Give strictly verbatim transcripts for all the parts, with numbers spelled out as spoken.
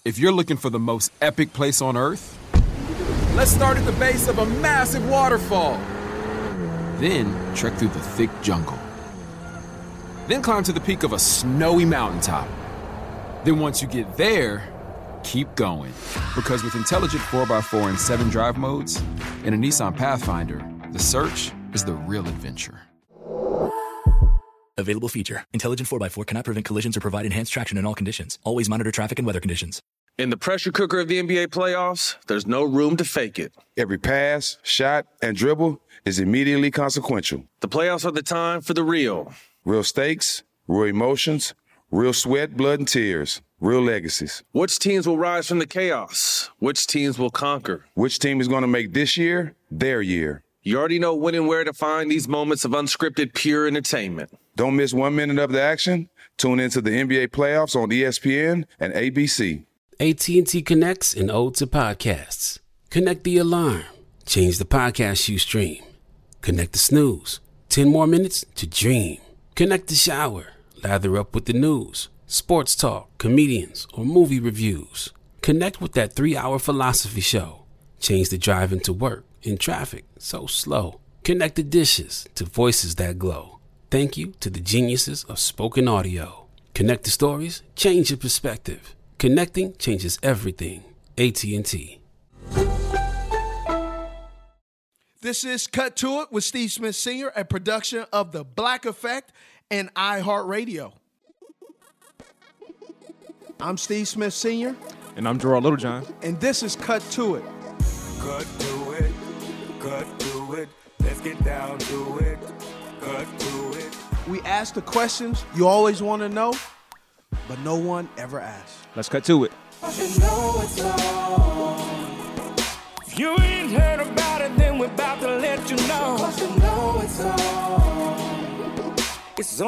If you're looking for the most epic place on Earth, let's start at the base of a massive waterfall. Then trek through the thick jungle. Then climb to the peak of a snowy mountaintop. Then once you get there, keep going. Because with intelligent four by four and seven drive modes and a Nissan Pathfinder, the search is the real adventure. Available feature. Intelligent four by four cannot prevent collisions or provide enhanced traction in all conditions. Always monitor traffic and weather conditions. In the pressure cooker of the N B A playoffs, there's no room to fake it. Every pass, shot, and dribble is immediately consequential. The playoffs are the time for the real. Real stakes, real emotions, real sweat, blood, and tears. Real legacies. Which teams will rise from the chaos? Which teams will conquer? Which team is going to make this year their year? You already know when and where to find these moments of unscripted, pure entertainment. Don't miss one minute of the action. Tune into the N B A playoffs on E S P N and A B C. A T and T connects an ode to podcasts. Connect the alarm. Change the podcast you stream. Connect the snooze. Ten more minutes to dream. Connect the shower. Lather up with the news, sports talk, comedians, or movie reviews. Connect with that three-hour philosophy show. Change the drive into work in traffic so slow. Connect the dishes to voices that glow. Thank you to the geniuses of spoken audio. Connect the stories, change your perspective. Connecting changes everything. A T and T. This is Cut to It with Steve Smith Senior, a production of The Black Effect and iHeartRadio. I'm Steve Smith Senior And I'm Gerard Littlejohn. And this is Cut to It. Cut to it, cut to it, let's get down to it, cut to it. We ask the questions you always want to know, but no one ever asks. Let's cut to it. You know it's on. If you ain't heard about it, then we're about to let you know. You know it's on. It's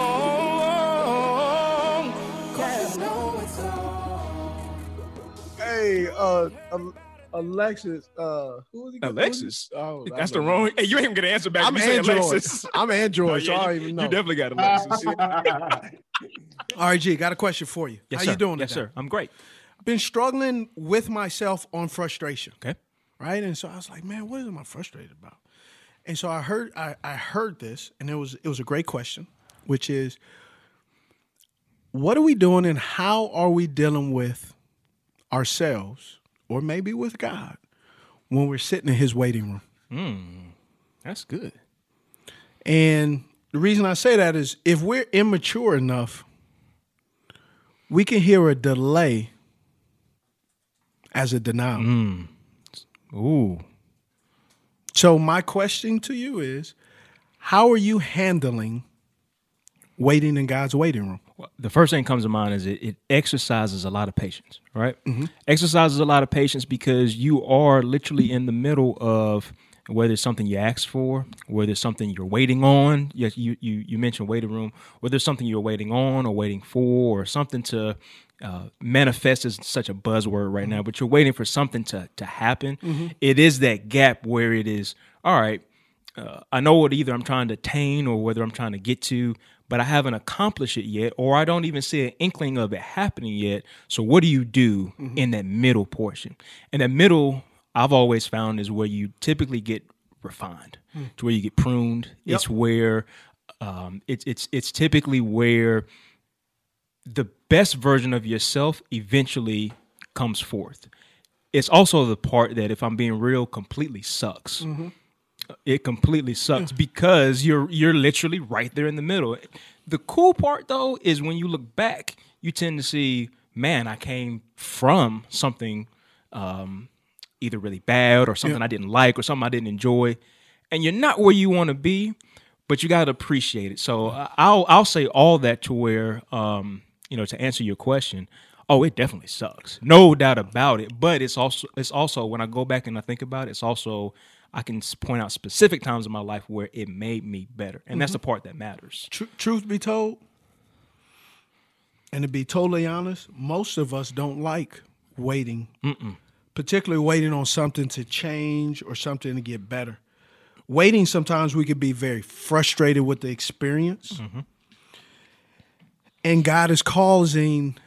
on. Cause you know it's on. Hey, uh, um, Alexis, uh, who is he? Alexis? Oh, that's the wrong. Hey, you ain't even gonna answer back. I'm you say Android. Alexis. I'm Android, Oh, yeah, so I don't you, even know. You definitely got Alexis. All right, G, got a question for you. Yes, How sir. you doing Yes, today? sir. I'm great. I've been struggling with myself on frustration. Okay. Right? And so I was like, man, what am I frustrated about? And so I heard I, I heard this, and it was it was a great question, which is, what are we doing and how are we dealing with ourselves, or maybe with God, when we're sitting in his waiting room? Mm, that's good. And the reason I say that is if we're immature enough, we can hear a delay as a denial. Mm. Ooh. So my question to you is, how are you handling waiting in God's waiting room? Well, the first thing that comes to mind is it, it exercises a lot of patience, right? Mm-hmm. Exercises a lot of patience because you are literally in the middle of whether it's something you asked for, whether it's something you're waiting on. Yes, you you you mentioned waiting room. Whether it's something you're waiting on or waiting for, or something to uh, manifest is such a buzzword right mm-hmm. now, but you're waiting for something to to happen. Mm-hmm. It is that gap where it is, all right, uh, I know what either I'm trying to attain or whether I'm trying to get to, but I haven't accomplished it yet, or I don't even see an inkling of it happening yet. So what do you do mm-hmm. in that middle portion? And that middle, I've always found, is where you typically get refined, mm. to where you get pruned. Yep. It's where um, it's it's it's typically where the best version of yourself eventually comes forth. It's also the part that, if I'm being real, completely sucks. Mm-hmm. It completely sucks yeah. because you're you're literally right there in the middle. The cool part, though, is when you look back, you tend to see, man, I came from something um, either really bad or something yeah. I didn't like or something I didn't enjoy, and you're not where you want to be, but you got to appreciate it. So uh, I'll I'll say all that to where, um, you know, to answer your question. Oh, it definitely sucks, no doubt about it. But it's also it's also when I go back and I think about it, it's also I can point out specific times in my life where it made me better, and mm-hmm. that's the part that matters. Tr- truth be told, and to be totally honest, most of us don't like waiting, Mm-mm. particularly waiting on something to change or something to get better. Waiting, sometimes we could be very frustrated with the experience, mm-hmm. and God is causing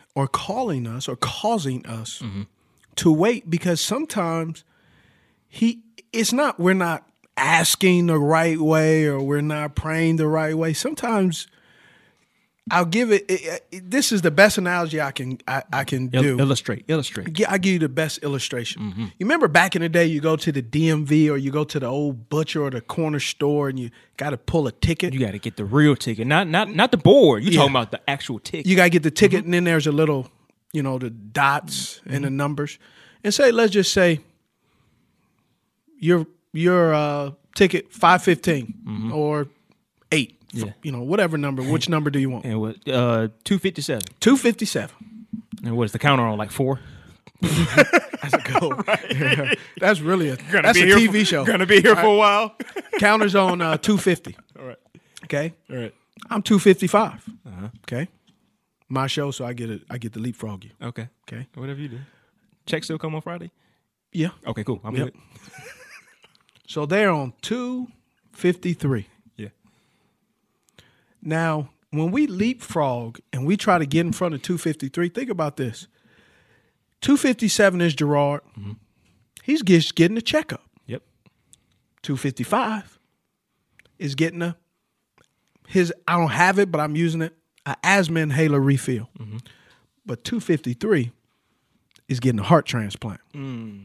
or calling us or causing us mm-hmm. to wait, because sometimes he it's not we're not asking the right way or we're not praying the right way. Sometimes I'll give it, it, it this is the best analogy I can I, I can do. Il- illustrate, illustrate. I give you the best illustration. Mm-hmm. You remember back in the day, you go to the D M V or you go to the old butcher or the corner store and you got to pull a ticket. You got to get the real ticket, not not not the board. You're yeah. talking about the actual ticket. You got to get the ticket, mm-hmm. and then there's a little, you know, the dots mm-hmm. and the numbers. And say, let's just say your your uh, ticket five fifteen mm-hmm. or eight. Yeah. You know, whatever number. Which number do you want? And what? Uh, two fifty seven. Two fifty seven. And what's the counter on? Like four. That's a go. Right. That's really a that's a T V for, show. Gonna be here for a while. Counters on uh, two fifty. All right. Okay. All right. I'm two fifty five. Uh-huh. Okay. My show, so I get it. I get to leapfrog you. Okay. Okay. Whatever you do. Check still come on Friday. Yeah. Okay. Cool. I'm yep. good. So they're on two fifty three. Now, when we leapfrog and we try to get in front of two fifty-three, think about this. two fifty-seven is Gerard. Mm-hmm. He's just getting a checkup. Yep. two fifty-five is getting a, his, I don't have it, but I'm using it, an asthma inhaler refill. Mm-hmm. But two fifty-three is getting a heart transplant. Mm.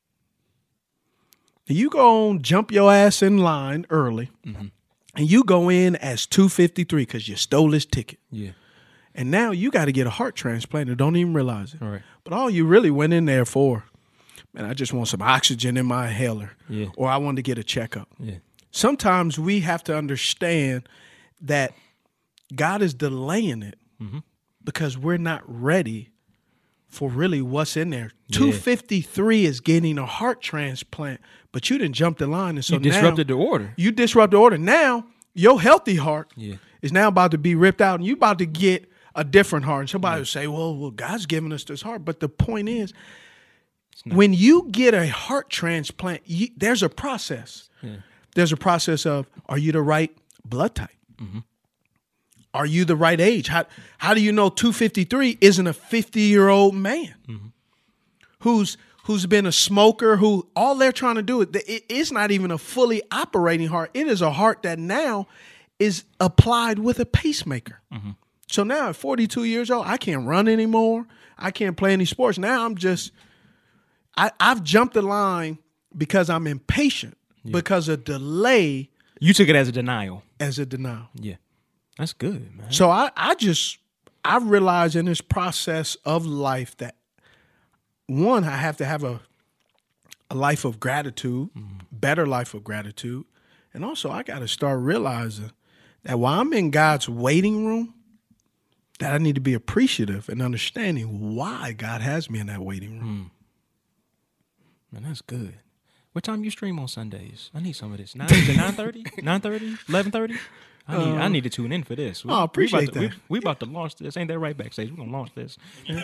You go on, jump your ass in line early. Mm-hmm. And you go in as two fifty-three because you stole his ticket. Yeah. And now you got to get a heart transplant and don't even realize it. All right. But all you really went in there for, man, I just want some oxygen in my inhaler. Yeah. Or I wanted to get a checkup. Yeah. Sometimes we have to understand that God is delaying it mm-hmm. because we're not ready for really what's in there. Yeah. two fifty-three is getting a heart transplant, but you didn't jump the line. And so you disrupted now, the order. You disrupted the order. Now, your healthy heart yeah. is now about to be ripped out, and you about to get a different heart. And somebody yeah. will say, well, well, God's giving us this heart. But the point is, when you get a heart transplant, you, there's a process. Yeah. There's a process of, are you the right blood type? Mm-hmm. Are you the right age? How how do you know two fifty-three isn't a fifty-year-old man mm-hmm. who's who's been a smoker, who all they're trying to do, it, it's not even a fully operating heart. It is a heart that now is applied with a pacemaker. Mm-hmm. So now at forty-two years old, I can't run anymore. I can't play any sports. Now I'm just, I, I've jumped the line because I'm impatient, yeah. because a delay. You took it as a denial. As a denial. Yeah. That's good, man. So I, I just, I realized in this process of life that, one, I have to have a, a life of gratitude, mm-hmm. better life of gratitude. And also I got to start realizing that while I'm in God's waiting room, that I need to be appreciative and understanding why God has me in that waiting room. Mm. Man, that's good. What time you stream on Sundays? I need some of this. nine thirty? nine thirty? eleven thirty? I need, uh, I need to tune in for this. We, oh, I appreciate we that. To, we, we about to launch this. Ain't that right, Backstage? We're going to launch this.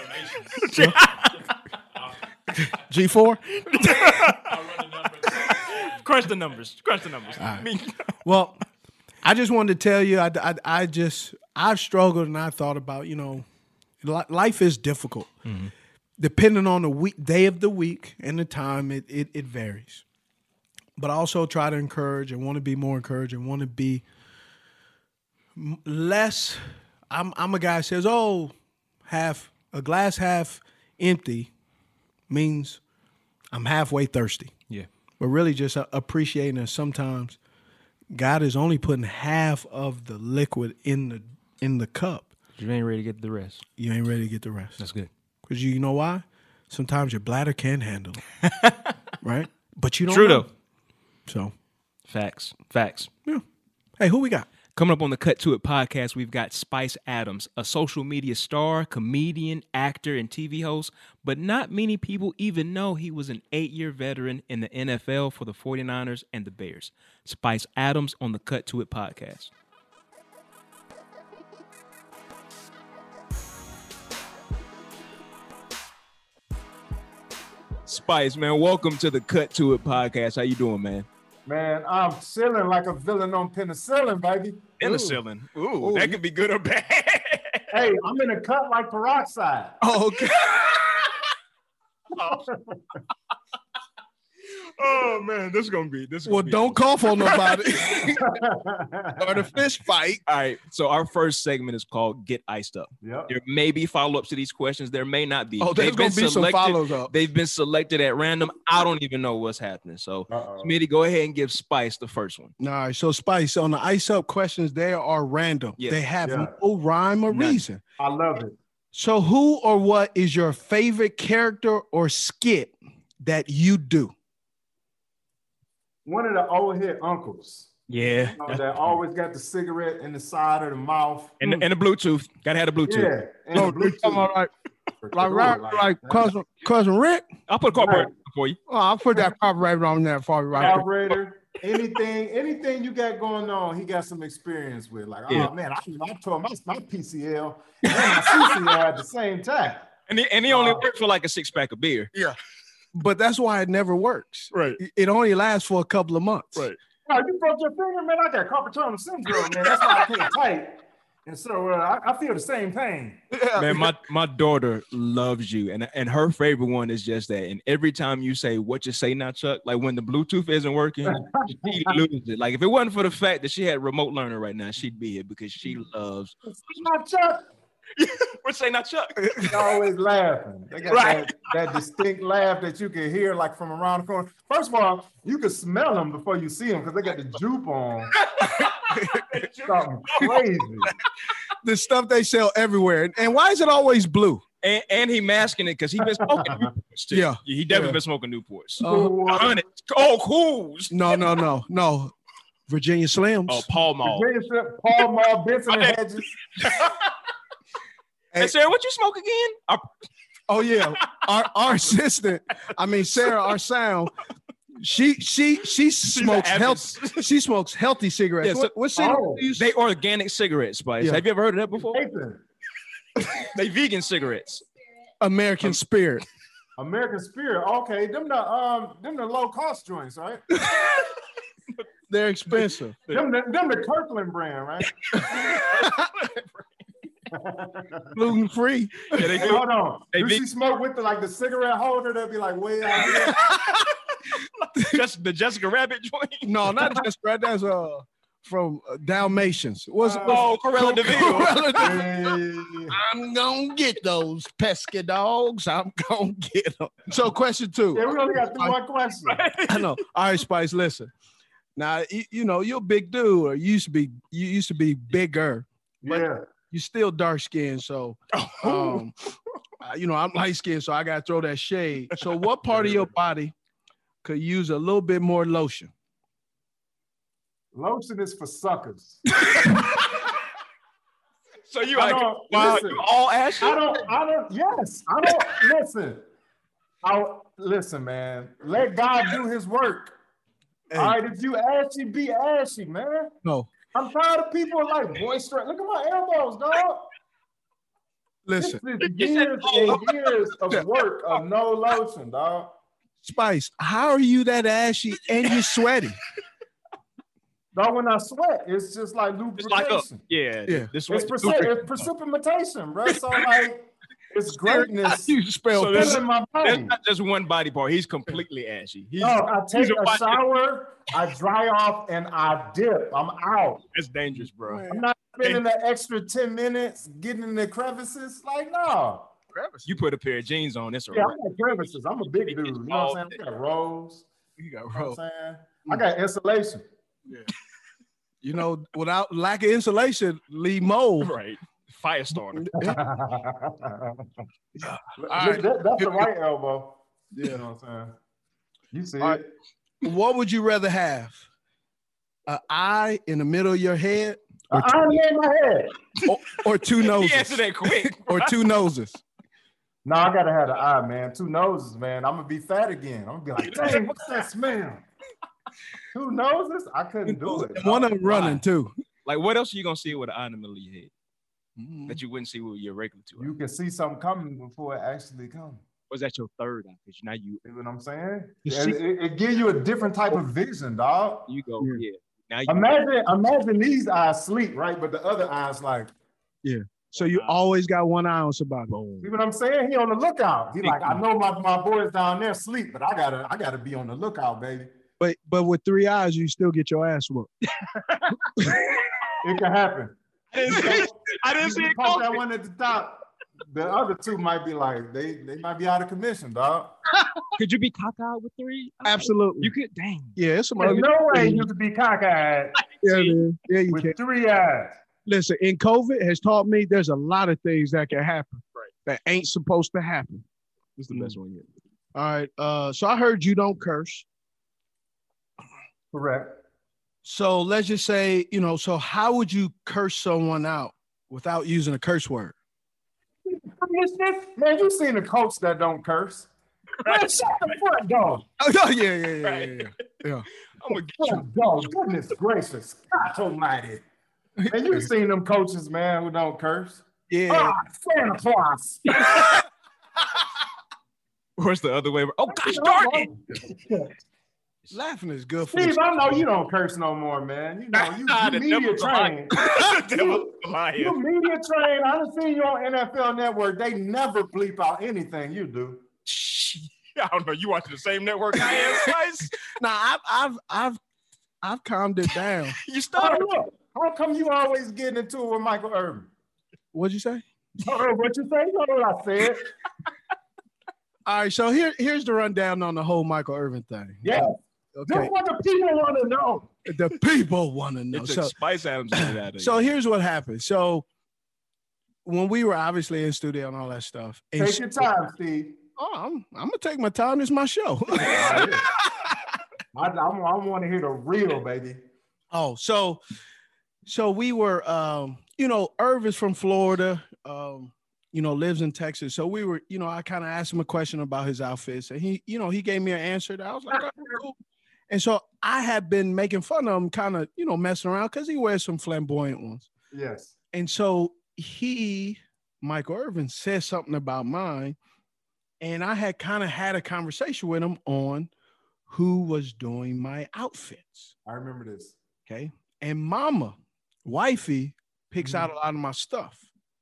G four? Crunch the numbers. Crunch the numbers. Right. Well, I just wanted to tell you, I, I, I just, I've struggled and I thought about, you know, life is difficult. Mm-hmm. Depending on the week, day of the week and the time, it, it, it varies. But I also try to encourage and want to be more encouraged and want to be less. I'm I'm a guy who says, "Oh, half a glass half empty means I'm halfway thirsty." Yeah, but really just appreciating that sometimes God is only putting half of the liquid in the in the cup. You ain't ready to get the rest. You ain't ready to get the rest. That's good. Because you, you know why? Sometimes your bladder can handle it, right? But you don't. True know. though. So, facts, facts. Yeah. Hey, who we got? Coming up on the Cut to It podcast, we've got Spice Adams, a social media star, comedian, actor, and T V host, but not many people even know he was an eight-year veteran in the N F L for the forty-niners and the Bears. Spice Adams on the Cut to It podcast. Spice, man, welcome to the Cut to It podcast. How you doing, man? Man, I'm chilling like a villain on penicillin, baby. Penicillin. Ooh, Ooh, Ooh that could be good or bad. Hey, I'm in a cut like peroxide. Oh, okay. Oh man, this is gonna be this. Is Well, gonna be don't cough on nobody. Or the fish fight. All right. So our first segment is called "Get Iced Up." Yep. There may be follow-ups to these questions. There may not be. Oh, there's They've gonna been be some selected- follows up. They've been selected at random. I don't even know what's happening. So, Uh-oh. Smitty, go ahead and give Spice the first one. All right, so Spice, on the ice up questions, they are random. Yeah. They have Yeah. no rhyme or None. reason. I love it. So who or what is your favorite character or skit that you do? One of the old hit uncles. Yeah. You know, that always got the cigarette in the side of the mouth. And, and the Bluetooth. Gotta have the Bluetooth. Yeah. And Oh, the Bluetooth. come on, like, For like, sure, like, like cousin, cousin Rick. I'll put a carburetor Right. for you. Oh, I'll put that copyright on there for you right there. Carburetor. Anything, anything you got going on, he got some experience with. Like, Yeah. oh man, I, I tore my, my P C L and my C C L at the same time. And he, and he only worked for like a six pack of beer. But that's why it never works. Right. It- It only lasts for a couple of months. Right. Oh, you broke your finger, man. I got carpal tunnel syndrome, man. That's why I can't type. And so uh, I, I feel the same pain. Man, my, my daughter loves you. And, and her favorite one is just that. And every time you say, what you say now, Chuck, like when the Bluetooth isn't working, she loses it. Like if it wasn't for the fact that she had remote learner right now, she'd be here because she loves. Not Chuck. What say not Chuck? They're always laughing. They got Right. that, that distinct laugh that you can hear like from around the corner. First of all, you can smell them before you see them because they got the jupe on. Something crazy. The stuff they sell everywhere. And why is it always blue? And, and he masking it because he been smoking Newports too. Yeah. He definitely Yeah. been smoking Newports. Uh, Honey. Oh, cools. no, no, no, no. Virginia Slims. Oh, Paul Mall. Virginia Strip, Paul Mall, Benson and Hedges. Hey, Sarah, what you smoke again? I- Oh yeah, our our assistant. I mean Sarah, our sound. She she she smokes an health. She smokes healthy cigarettes. Yeah, so- what, what cigarette Oh. do you They organic cigarette, Spice. Yeah. Have you ever heard of that before? Nathan, They vegan cigarettes. American Spirit. American Spirit. Okay, them the um them the low cost joints, right? They're expensive. them, the, them the Kirkland brand, right? Gluten free. Yeah, they Hey, do. hold on. They Do big- she smoke with the like the cigarette holder that be like way out here? Just the Jessica Rabbit joint. No, not just right. That's uh from uh, Dalmatians. What's Uh, Oh, Corella Deville. Corella Deville. Hey. I'm gonna get those pesky dogs. I'm gonna get them. So, question two. Yeah, we only got through one question. I know. All right, Spice. Listen. Now, you, you know you're a big dude, or you used to be. You used to be bigger. But Yeah. you still dark skinned, so um, uh, you know I'm light skinned, so I gotta throw that shade. So, what part of your body could use a little bit more lotion? Lotion is for suckers. So you I like, don't- wow, listen. you all ashy? I don't, I don't, yes, I don't, listen. I listen, man. Let God do his work. Hey. All right, if you ashy, be ashy, man. No, I'm tired of people like boisterous. Look at my elbows, dog. listen, This is years and years of work of no lotion, dog. Spice. How are you that ashy and you're sweaty? Dog, when I sweat, it's just like It's like a, lubrication. yeah, Yeah. This It's, way. preci- it's precipitation, bro. So like, it's greatness You spell So this- still in my That's body. not just one body part. He's completely ashy. He's, Dog, I take he's a a body- shower, I dry off, and I dip. I'm out. That's dangerous, bro. I'm not spending the extra ten minutes getting in the crevices. Like, no. You put a pair of jeans on. It's a Yeah, wrap. I got crevices. I'm a big dude. You know what I'm saying? I got rolls. You got You know what rolled. I'm saying? I got insulation. You know, without lack of insulation, leave mold. Right. Fire starter. That- right. that's the right elbow. Yeah. You know what I'm saying? You see All right. it. What would you rather have? An eye in the middle of your head, or, I in my head. or, or two He noses, answered that quick. or two noses? No, I gotta have the eye, man. Two noses, man. I'm gonna be fat again. I'm gonna be like, dang, what's that smell? Two noses? I couldn't do it. And one of them running too. Like, what else are you gonna see with an eye in the middle of your head that you wouldn't see with your regular two? You can see something coming before it actually comes. Was that your third eye? Because now you See what I'm saying? You It, see- it, it gives you a different type of vision, dog. you go, Yeah. yeah. Now you Imagine, imagine these eyes sleep, right? But the other eyes like, Yeah. So you always got one eye on somebody. See what I'm saying? He on the lookout. He like, I know my, my boys down there sleep, but I gotta I gotta be on the lookout, baby. But but with three eyes, you still get your ass whooped. It can happen. I didn't see, I didn't see it Caught that one at the top. The other two might be like they they might be out of commission, dog. Could you be cockeyed with three? Absolutely. You could. Dang. Yeah, it's some There's ugly- no way you could be cockeyed Yeah, man. Yeah, you with can. three eyes. Listen, in COVID has taught me there's a lot of things that can happen that ain't supposed to happen. This is the best one yet. All right. Uh, so I heard you don't curse. Correct. So let's just say, you know, so how would you curse someone out without using a curse word? Man, you seen a coach that don't curse. Man, shut the front door. Oh, yeah, yeah, yeah, yeah, yeah. yeah. I'm gonna get you. Dog, goodness gracious. God almighty. Man, you seen them coaches, man, who don't curse. Yeah. Ah, Santa Claus. Where's the other way? Oh, gosh darn it. Laughing is good for Steve, the- I know you don't curse no more, man. You know, you, Nah, you the media devil's a trained. The devil's a liar. You media trained. I done seen you on N F L Network. They never bleep out anything you do. I don't know. You watching the same network I am, Spice? Nah, I've I've I've I've calmed it down. You How, started. look, how come you always getting into it with Michael Irvin? What'd you say? Oh, what you say? You know what I said? All right, so here here's the rundown on the whole Michael Irvin thing. Yeah. Okay. That's what the people want to know. The people want to know. It's So, a Spice Adams did that. so here's what happened. So when we were obviously in studio and all that stuff, and Take your time, Steve. Oh, I'm I'm gonna take my time. It's my show. I, I, I want to hear the real, baby. Oh, so so we were, um, you know, Irv is from Florida, um, you know, lives in Texas. So we were, you know, I kind of asked him a question about his outfits, and he, you know, he gave me an answer that I was like, oh, cool. And so I had been making fun of him, kind of, you know, messing around because he wears some flamboyant ones. Yes. And so he, Michael Irvin, said something about mine, and I had kind of had a conversation with him on who was doing my outfits. I remember this. Okay. And mama, wifey, picks out a lot of my stuff.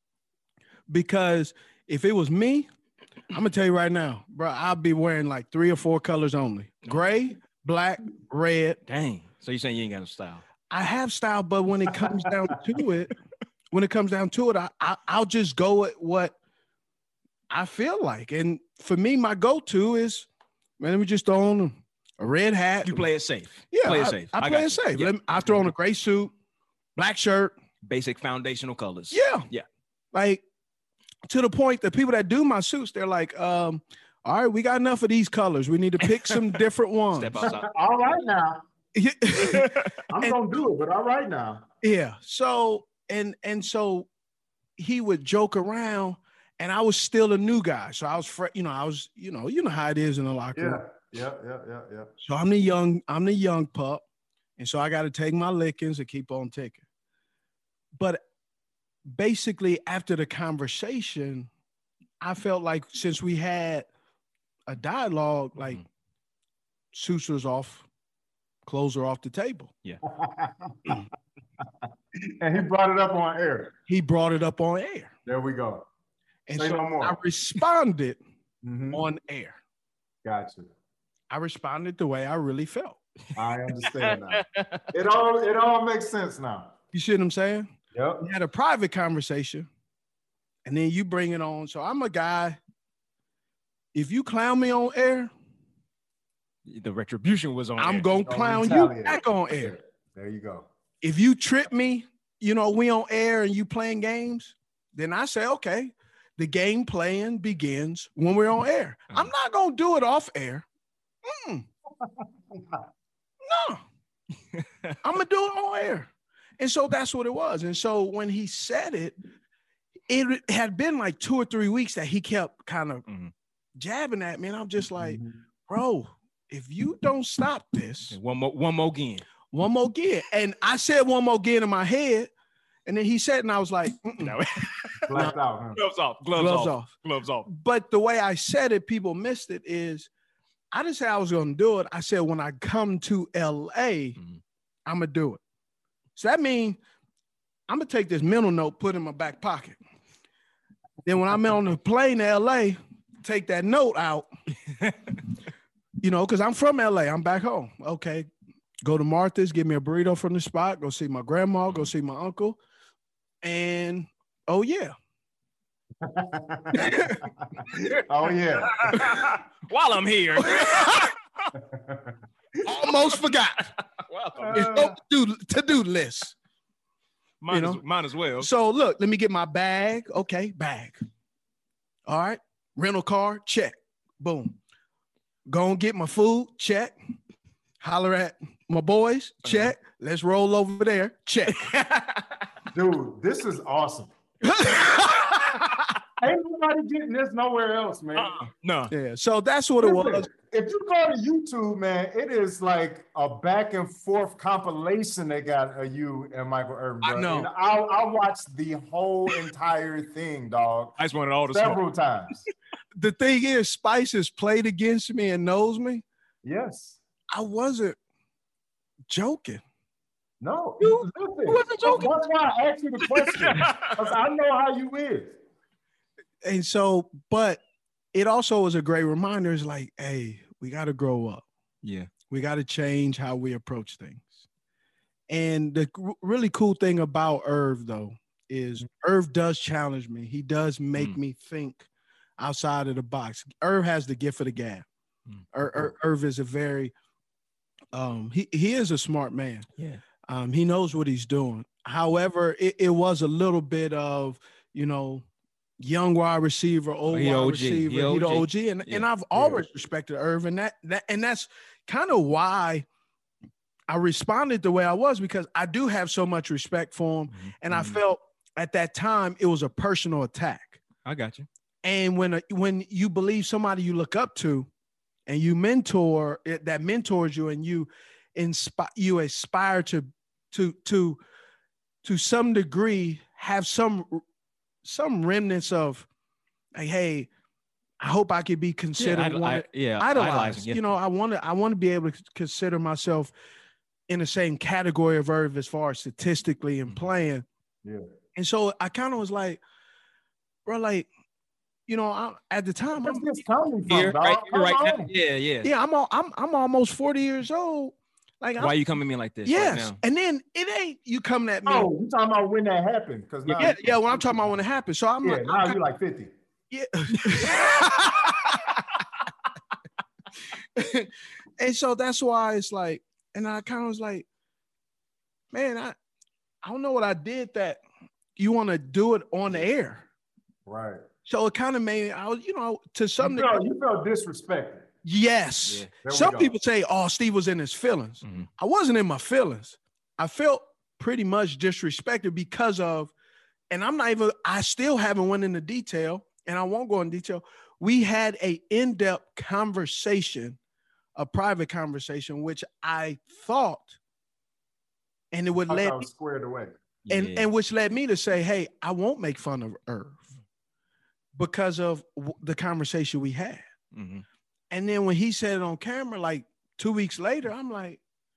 Because if it was me, I'm gonna tell you right now, bro, I'll be wearing like three or four colors only. Gray, black, red. Dang. So you're saying you ain't got no style? I have style, but when it comes down to it, when it comes down to it, I, I I'll just go at what I feel like. And for me, my go-to is, man, let me just throw on a red hat. You play it safe. Yeah, play it I, safe. I, I play got it you. safe. Yeah. Let me, I throw on a gray suit, black shirt. Basic foundational colors. Yeah. Yeah. Like, to the point that people that do my suits, they're like, um, all right, we got enough of these colors. We need to pick some different ones. Step outside. All right now. I'm And- gonna do it, but all right now. Yeah. So and and so he would joke around, and I was still a new guy. So I was, fr- you know, I was, you know, you know how it is in the locker room. Yeah, yeah, yeah, yeah, yeah. So I'm the young, I'm the young pup, and so I got to take my lickings and keep on ticking. But basically, after the conversation, I felt like since we had a dialogue, like Mhm. suits was off, clothes are off the table. Yeah. And he brought it up on air. He brought it up on air, There we go. and Say so no more. I responded Mhm. on air. Gotcha. I responded the way I really felt. I understand now. It all it all makes sense now. You see what I'm saying? Yep. We had a private conversation, and then you bring it on. So I'm a guy. If you clown me on air, The retribution was on. I'm air. gonna Don't clown you retaliate. back on air. There you go. If you trip me, you know, we on air and you playing games, then I say, okay, the game playing begins when we're on air. I'm not gonna do it off air. Mm-mm. No, I'm gonna do it on air. And so that's what it was. And so when he said it, it had been like two or three weeks that he kept kind of Mhm. jabbing at me. And I'm just like, Mhm. bro, if you don't stop this, One more, one more again. one more again. And I said one more again in my head. And then he said, it, and I was like, mm-mm. No. Blacked out, huh? Gloves off. Gloves, Gloves off. off. Gloves off. But the way I said it, people missed it is I didn't say I was going to do it. I said, when I come to L A, Mhm. I'm going to do it. So that means I'm going to take this mental note, put it in my back pocket. Then when I'm on the plane to L A, take that note out. You know, because I'm from L A. I'm back home. Okay. Go to Martha's, get me a burrito from the spot, go see my grandma, go see my uncle. And oh yeah. Oh yeah. While I'm here. Almost forgot. Well, It's no to-do, to-do list. mine, You know? as, mine as well. So look, let me get my bag. Okay, bag. All right. Rental car, check. Boom. Go and get my food, check. Holler at my boys, check. Let's roll over there, check. Dude, this is awesome. Ain't nobody getting this nowhere else, man. Uh-uh. No. Yeah, so that's what it Listen, was. if you go to YouTube, man, it is like a back and forth compilation they got of you and Michael Irvin. I bro. know. And I, I watched the whole entire thing, dog, I just wanted all the several smoke. times. The thing is, Spice has played against me and knows me. Yes. I wasn't joking. No. You- listen, you wasn't joking. That's why I asked you the question. Because I know how you is. And so, but it also was a great reminder. It's like, hey, we got to grow up. Yeah. We got to change how we approach things. And the r- really cool thing about Irv, though, is Irv does challenge me. He does make Mm. me think outside of the box. Irv has the gift of the gab. Mm. Ir- Ir- Irv is a very, um, he, he is a smart man. Yeah. Um, he knows what he's doing. However, it, it was a little bit of, you know, young wide receiver, old He wide O G. receiver. He He, the O G. O G. And, Yeah. and I've always respected Irv. And that, that and that's kind of why I responded the way I was, because I do have so much respect for him. Mm-hmm. And I felt at that time it was a personal attack. I got you. And when a, when you believe somebody you look up to and you mentor it, that mentors you, and you inspire you aspire to to to to some degree have some some remnants of like, hey, I hope I could be considered idol- one, I- yeah, idolized. idolizing, yeah. You know, I want to I want to be able to consider myself in the same category of Irv as far as statistically and playing. Yeah. And so I kind of was like, bro, like, you know, I, at the time, Where's I'm, this coming from, Here, dog? right, Come right now. on. Yeah, yeah. yeah, I'm all, I'm I'm almost forty years old. Like, Why I'm, you coming at me like this? yes, Right now? and then it ain't you coming at me. Oh, you talking about when that happened? Because now, yeah, yeah. When I'm talking about when it happened, so I'm yeah, like, now I'm you're like fifty. yeah. And so that's why it's like, and I kind of was like, man, I I don't know what I did that you want to do it on the air. Right. So it kind of made I was, you know, to some You degree. felt, you felt disrespected. Yes. Yeah. There we Some go. people say, oh, Steve was in his feelings. Mhm. I wasn't in my feelings. I felt pretty much disrespected because of, and I'm not even, I still haven't went into detail, and I won't go in detail. We had a in-depth conversation, a private conversation, which I thought, and it would I let thought I me, was squared away. and, Yeah. and which led me to say, hey, I won't make fun of Irv because of w- the conversation we had. Mhm. And then when he said it on camera, like two weeks later, I'm like,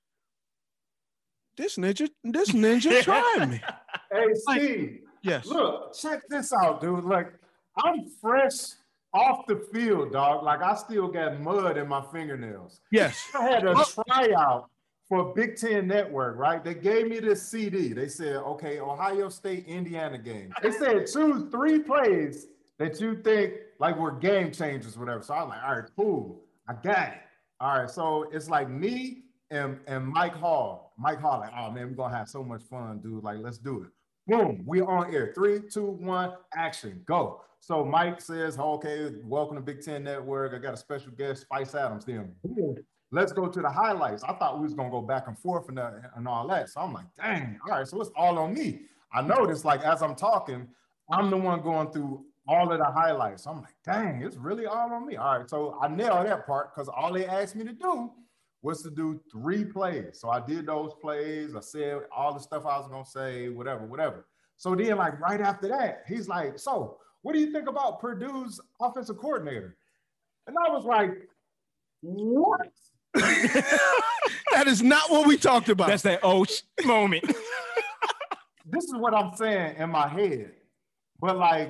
this ninja, this ninja trying me. Hey, Steve, Yes. look, check this out, dude. Like, I'm fresh off the field, dog. Like, I still got mud in my fingernails. Yes. I had a tryout for Big Ten Network, right? They gave me this C D. They said, okay, Ohio State, Indiana game. They said choose three plays that you think like were game changers, whatever. So I'm like, all right, cool. I got it. All right. So it's like me and, and Mike Hall. Mike Hall, like, oh man, we're gonna have so much fun, dude. Like, let's do it. Boom, we on air. Three, two, one, action, go. So Mike says, okay, welcome to Big Ten Network. I got a special guest, Spice Adams. Then boom. Let's go to the highlights. I thought we was gonna go back and forth and, uh, and all that. So I'm like, dang, all right, so it's all on me. I noticed, like, as I'm talking, I'm the one going through all of the highlights. So I'm like, dang, it's really all on me. All right, so I nailed that part because all they asked me to do was to do three plays. So I did those plays. I said all the stuff I was gonna say, whatever, whatever. So then, like, right after that, he's like, so what do you think about Purdue's offensive coordinator? And I was like, what? That is not what we talked about. That's that oh sh- moment. This is what I'm saying in my head. But like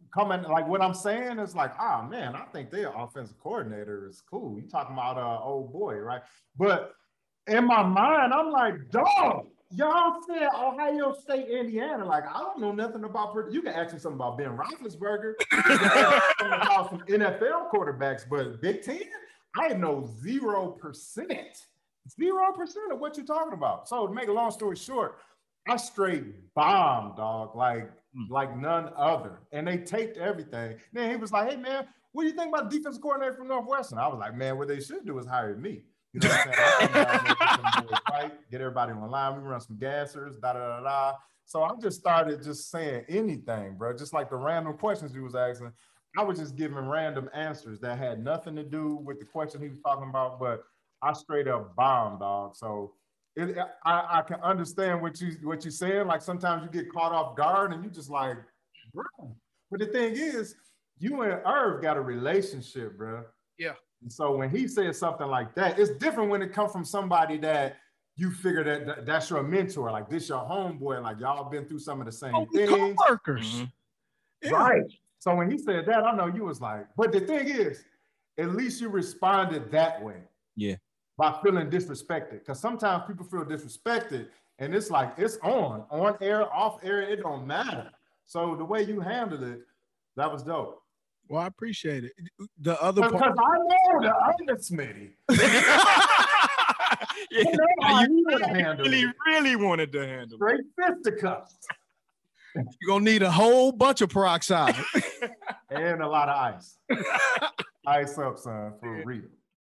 coming, like what I'm saying is like, oh man, I think their offensive coordinator is cool. You talking about uh old boy, right? But in my mind, I'm like, dog, y'all said Ohio State, Indiana. Like, I don't know nothing about. You can ask me something about Ben Roethlisberger, you can ask me about some N F L quarterbacks, but Big Ten, I know zero percent, zero percent of what you're talking about. So to make a long story short, I straight bombed, dog, like mm. like none other. And they taped everything. Then he was like, hey, man, what do you think about the defensive coordinator from Northwestern? I was like, man, what they should do is hire me. You know what I'm saying? I get, fight, get everybody on the line. We run some gassers, da, da, da, da. So I just started just saying anything, bro. Just like the random questions he was asking. I was just giving random answers that had nothing to do with the question he was talking about, but I straight up bombed, dog. So it, I, I can understand what you what you're saying. Like sometimes you get caught off guard and you just like, bro. But the thing is, you and Irv got a relationship, bro. Yeah. And so when he says something like that, it's different when it comes from somebody that you figure that, that that's your mentor, like this your homeboy, like y'all been through some of the same oh, things. Co-workers. Mm-hmm. Yeah. Right. So when he said that, I know you was like, but the thing is, at least you responded that way. Yeah. By feeling disrespected. Because sometimes people feel disrespected and it's like, it's on, on air, off air, it don't matter. So the way you handled it, that was dope. Well, I appreciate it. The other part. Because I know the other Smitty. Yeah, you really, really, really wanted to handle it. Straight fisticuffs. You're going to need a whole bunch of peroxide. And a lot of ice. Ice up, son, for real.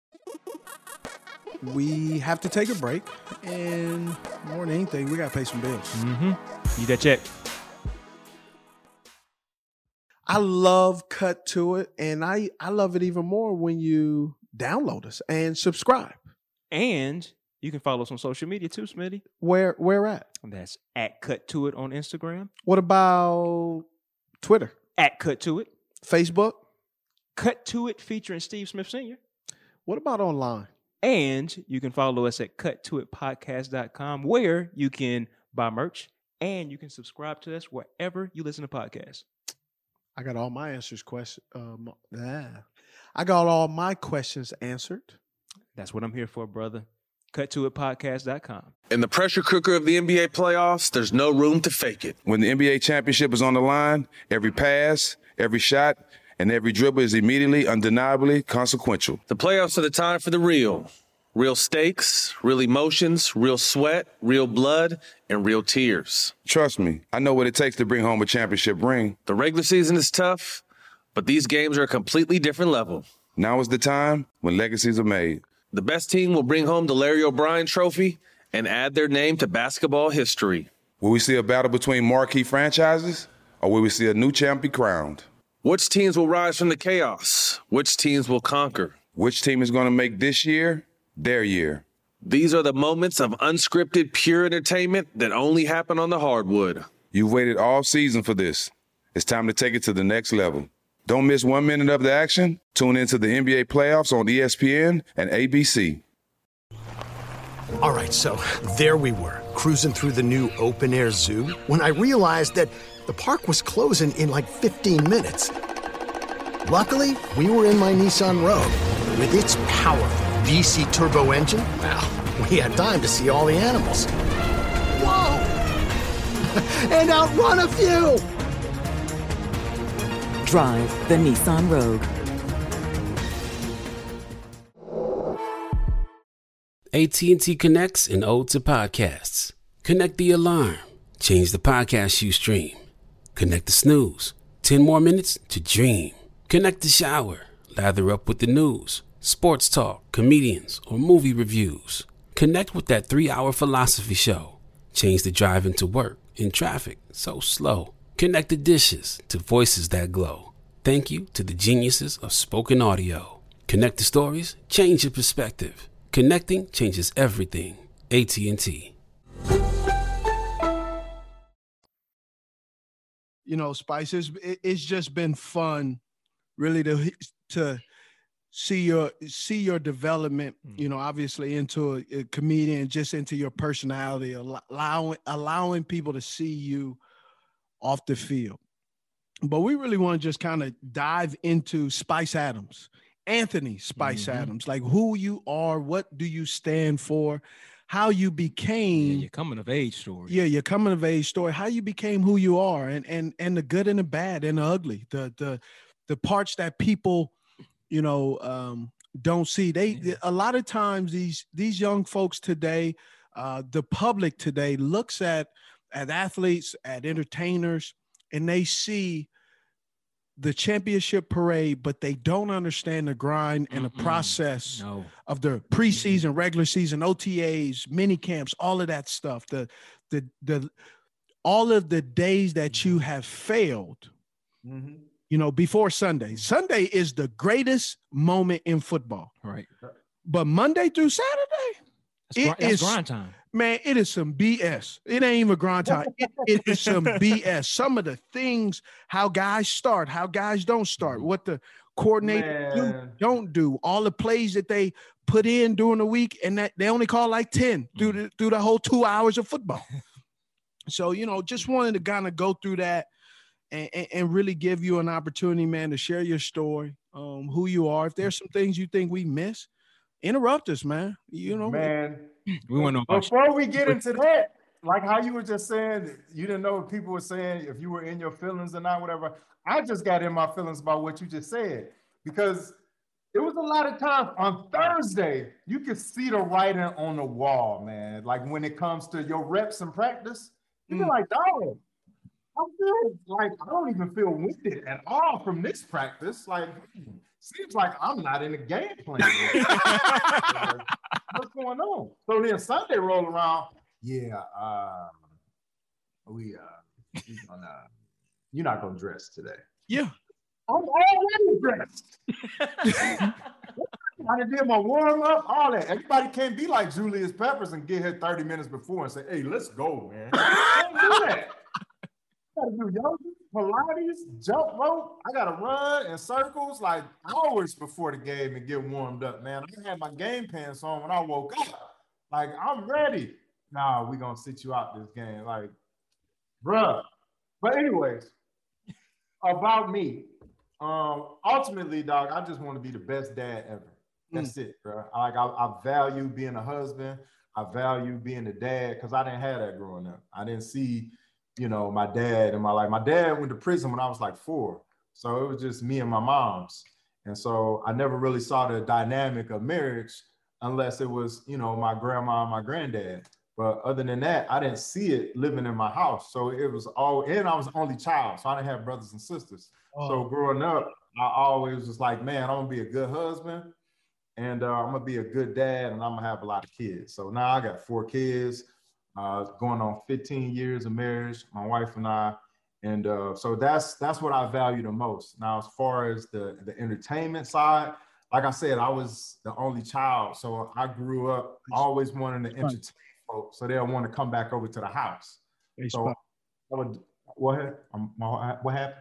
We have to take a break. And more than anything, we got to pay some bills. Mm-hmm. Need that check. I love Cut To It, and I, I love it even more when you download us and subscribe. And you can follow us on social media too, Smitty. Where where at? That's at Cut To It on Instagram. What about Twitter? At Cut To It. Facebook? Cut To It featuring Steve Smith Senior What about online? And you can follow us at cut to it podcast dot com, where you can buy merch and you can subscribe to us wherever you listen to podcasts. I got all my answers question. Um, yeah. I got all my questions answered. That's what I'm here for, brother. cut to it podcast dot com. In the pressure cooker of the N B A playoffs, there's no room to fake it. When the N B A championship is on the line, every pass, every shot, and every dribble is immediately, undeniably consequential. The playoffs are the time for the real. Real stakes, real emotions, real sweat, real blood, and real tears. Trust me, I know what it takes to bring home a championship ring. The regular season is tough, but these games are a completely different level. Now is the time when legacies are made. The best team will bring home the Larry O'Brien Trophy and add their name to basketball history. Will we see a battle between marquee franchises, or will we see a new champ be crowned? Which teams will rise from the chaos? Which teams will conquer? Which team is going to make this year their year? These are the moments of unscripted, pure entertainment that only happen on the hardwood. You've waited all season for this. It's time to take it to the next level. Don't miss one minute of the action. Tune into the N B A playoffs on E S P N and A B C. All right, so there we were, cruising through the new open-air zoo, when I realized that the park was closing in like fifteen minutes. Luckily, we were in my Nissan Rogue. With its powerful V C turbo engine, well, we had time to see all the animals. Whoa! And outrun a few! Drive the Nissan Rogue. A T and T connects an ode to podcasts. Connect the alarm. Change the podcast you stream. Connect the snooze. Ten more minutes to dream. Connect the shower. Lather up with the news, sports talk, comedians, or movie reviews. Connect with that three-hour philosophy show. Change the drive into work in traffic so slow. Connect the dishes to voices that glow. Thank you to the geniuses of spoken audio. Connect the stories, change your perspective. Connecting changes everything. A T and T. You know, Spice, it's, it's just been fun, really, to to see your see your development. You know, obviously into a, a comedian, just into your personality, allowing allowing people to see you off the field. but we really want to just kind of dive into Spice Adams, Anthony Spice Mhm. Adams, like who you are, what do you stand for, how you became Yeah, your coming of age story. yeah, your coming of age story, how you became who you are, and and and the good and the bad and the ugly, the the the parts that people, you know, um, don't see. They a lot of times these these young folks today, uh, the public today looks at at athletes, at entertainers, and they see the championship parade, but they don't understand the grind and the process No. of the preseason, regular season, O T As, mini camps, all of that stuff. The the the all of the days that you have failed, Mm-hmm. you know, before Sunday. Sunday is the greatest moment in football. Right. But Monday through Saturday, That's, gr- it that's is grind time. man, it is some B S. It ain't even grind time. It, it is some B S. Some of the things, how guys start, how guys don't start, what the coordinator do, Man. don't do, all the plays that they put in during the week, and that they only call like ten through the through the whole two hours of football. So, you know, just wanted to kind of go through that and, and, and really give you an opportunity, man, to share your story, um, who you are. If there's some things you think we miss, interrupt us, man. You know, Man, We want to know about before we get into that, like how you were just saying, you didn't know what people were saying, if you were in your feelings or not, whatever. I just got in my feelings about what you just said, because it was a lot of times on Thursday, you could see the writing on the wall, man. Like when it comes to your reps and practice, you be like, dog, I feel like I don't even feel winded at all from this practice. Like, seems like I'm not in the game plan. What's going on? So then Sunday roll around. Yeah, um, we uh, we gonna, you're not gonna dress today. Yeah, I'm already dressed. I done did my warm up, all that. Everybody can't be like Julius Peppers and get here thirty minutes before and say, "Hey, let's go, man." I can't do that. I gotta do yoga, Pilates, jump rope. I gotta run in circles like hours before the game and get warmed up, man. I had my game pants on when I woke up. Like, I'm ready. Nah, we gonna sit you out this game. Like, bruh. But anyways, about me. Um, ultimately, dog, I just want to be the best dad ever. That's mm. it, bro. Like, I, I value being a husband. I value being a dad because I didn't have that growing up. I didn't see, you know, my dad in my life. My dad went to prison when I was like four. So it was just me and my mom's. And so I never really saw the dynamic of marriage unless it was, you know, my grandma and my granddad. But other than that, I didn't see it living in my house. So it was all, and I was the only child. So I didn't have brothers and sisters. Oh. So growing up, I always was like, man, I'm gonna be a good husband and uh, I'm gonna be a good dad and I'm gonna have a lot of kids. So now I got four kids. Uh, going on fifteen years of marriage, my wife and I, and uh, so that's that's what I value the most. Now, as far as the the entertainment side, like I said, I was the only child, so I grew up always wanting to entertain folks, so they'll want to come back over to the house. Hey, so I would, what um, what happened?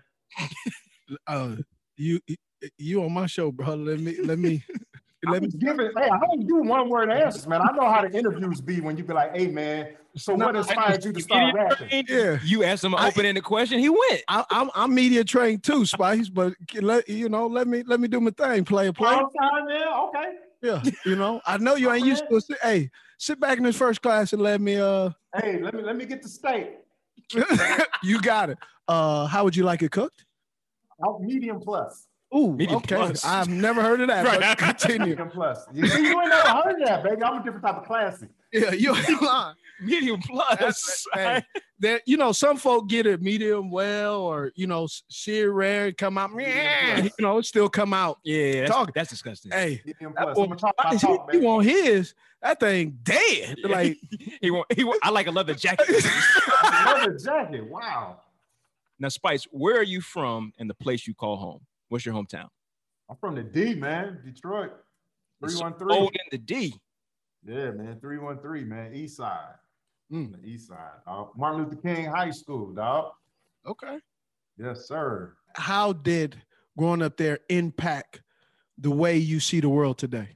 uh, you you on my show, brother? Let me let me. Let me give it. Hey, I don't do one word answers, man. I know how the interviews be when you be like, "Hey, man, so what inspired you to start rapping?" Yeah, you asked him an open-ended question. He went. I, I'm I'm media trained too, Spice. But let you know, let me let me do my thing. Play a play. All time, man. Okay. Yeah, you know, I know you ain't used to it. Hey, sit back in this first class and let me. Uh. Hey, let me let me get the steak. You got it. Uh, how would you like it cooked? Out medium plus. Ooh, medium okay. Plus. I've never heard of that. But continue. Medium plus. You, you ain't never heard of that, baby. I'm a different type of classy. Yeah, you ain't lying. Medium plus. Hey, that you know, some folk get it medium well, or you know, sear rare, come out, yeah, you know, it still come out. Yeah, that's, talk. that's disgusting. Hey, medium plus. Well, talk, he, talk, he want his that thing dead. Like he want, he want. I like a leather jacket. Leather jacket. Wow. Now, Spice, where are you from and the place you call home? What's your hometown? I'm from the D, man. Detroit. three one three. Oh, in the D. Yeah, man. three one three, man. East side. Mm. The east side. Uh, Martin Luther King High School, dog. Okay. Yes, sir. How did growing up there impact the way you see the world today?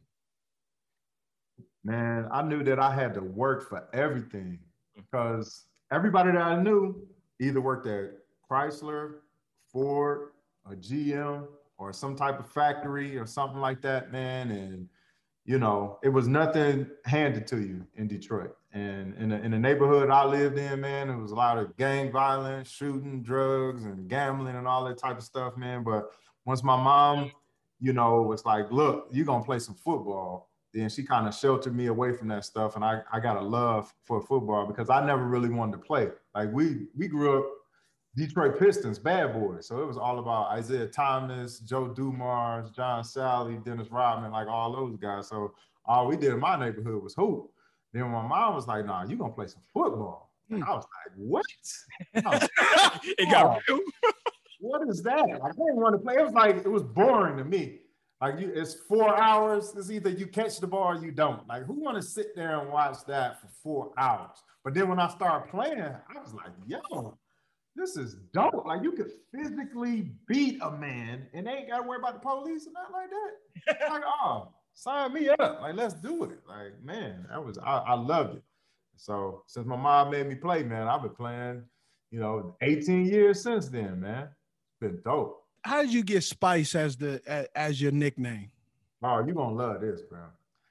Man, I knew that I had to work for everything because everybody that I knew either worked at Chrysler, Ford, a G M, or some type of factory or something like that, man. And, you know, it was nothing handed to you in Detroit. And in the, in the neighborhood I lived in, man, it was a lot of gang violence, shooting, drugs, and gambling and all that type of stuff, man. But once my mom, you know, was like, look, you're going to play some football, then she kind of sheltered me away from that stuff. And I, I got a love for football because I never really wanted to play. Like we, we grew up Detroit Pistons, bad boys. So it was all about Isaiah Thomas, Joe Dumars, John Sally, Dennis Rodman, like all those guys. So all we did in my neighborhood was hoop. Then my mom was like, nah, you going to play some football. And I was like, what? Was like, it got real. What is that? I didn't want to play. It was like, it was boring to me. Like you, it's four hours. It's either you catch the ball or you don't. Like who want to sit there and watch that for four hours? But then when I started playing, I was like, yo, this is dope. Like you could physically beat a man and they ain't got to worry about the police and nothing like that. Like, oh, sign me up. Like, let's do it. Like, man, that was, I, I loved it. So since my mom made me play, man, I've been playing, you know, eighteen years since then, man. It's been dope. How did you get Spice as the as, as your nickname? Oh, you're going to love this, bro.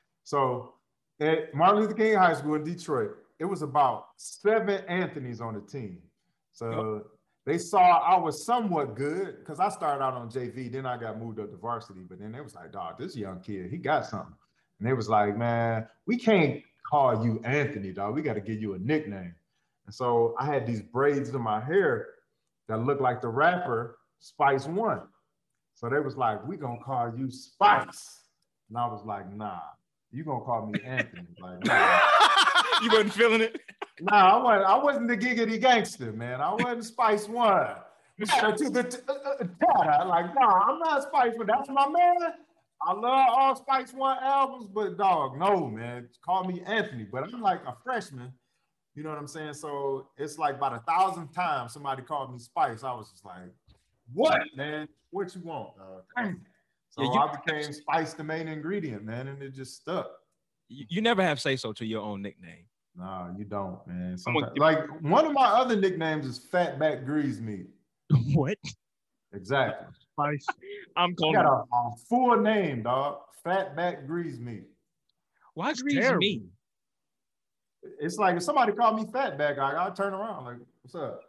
So at Martin Luther King High School in Detroit, it was about seven Anthonys on the team. So they saw I was somewhat good because I started out on J V. Then I got moved up to varsity. But then they was like, dog, this young kid, he got something. And they was like, man, we can't call you Anthony, dog. We got to give you a nickname. And so I had these braids in my hair that looked like the rapper Spice One. So they was like, we going to call you Spice. And I was like, nah, you going to call me Anthony. Like, nah. You wasn't feeling it? Nah, I wasn't, I wasn't the giggity gangster, man. I wasn't Spice One. To the t- uh, uh, like, nah, I'm not Spice One. That's my man. I love all Spice One albums, but dog, no, man. Call me Anthony. But I'm like a freshman. You know what I'm saying? So it's like about a thousand times somebody called me Spice. I was just like, what, man? What you want, dog? So yeah, you, I became Spice the main ingredient, man, and it just stuck. You, you never have say-so to your own nickname. Nah, you don't, man. Sometimes, like one of my other nicknames is Fatback Grease Meat. What? Exactly. Spice. I'm calling got a, a full name, dog. Fatback Grease Meat. Why Grease Meat? It's like if somebody called me Fatback, I I'll turn around like, what's up?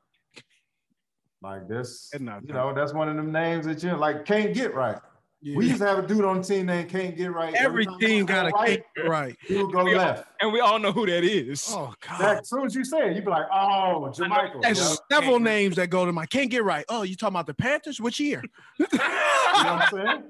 Like this, you know, that's one of them names that you like can't get right. Yeah. We used to have a dude on the team named Can't Get Right. Every, Every team got a right, Can't Get Right. He would go we left. All, and we all know who that is. Oh, God. That, as soon as you say it, you'd be like, oh, Jermichael. There's yeah. several names that go to my Can't Get Right. Oh, you talking about the Panthers? Which year? You know what I'm saying?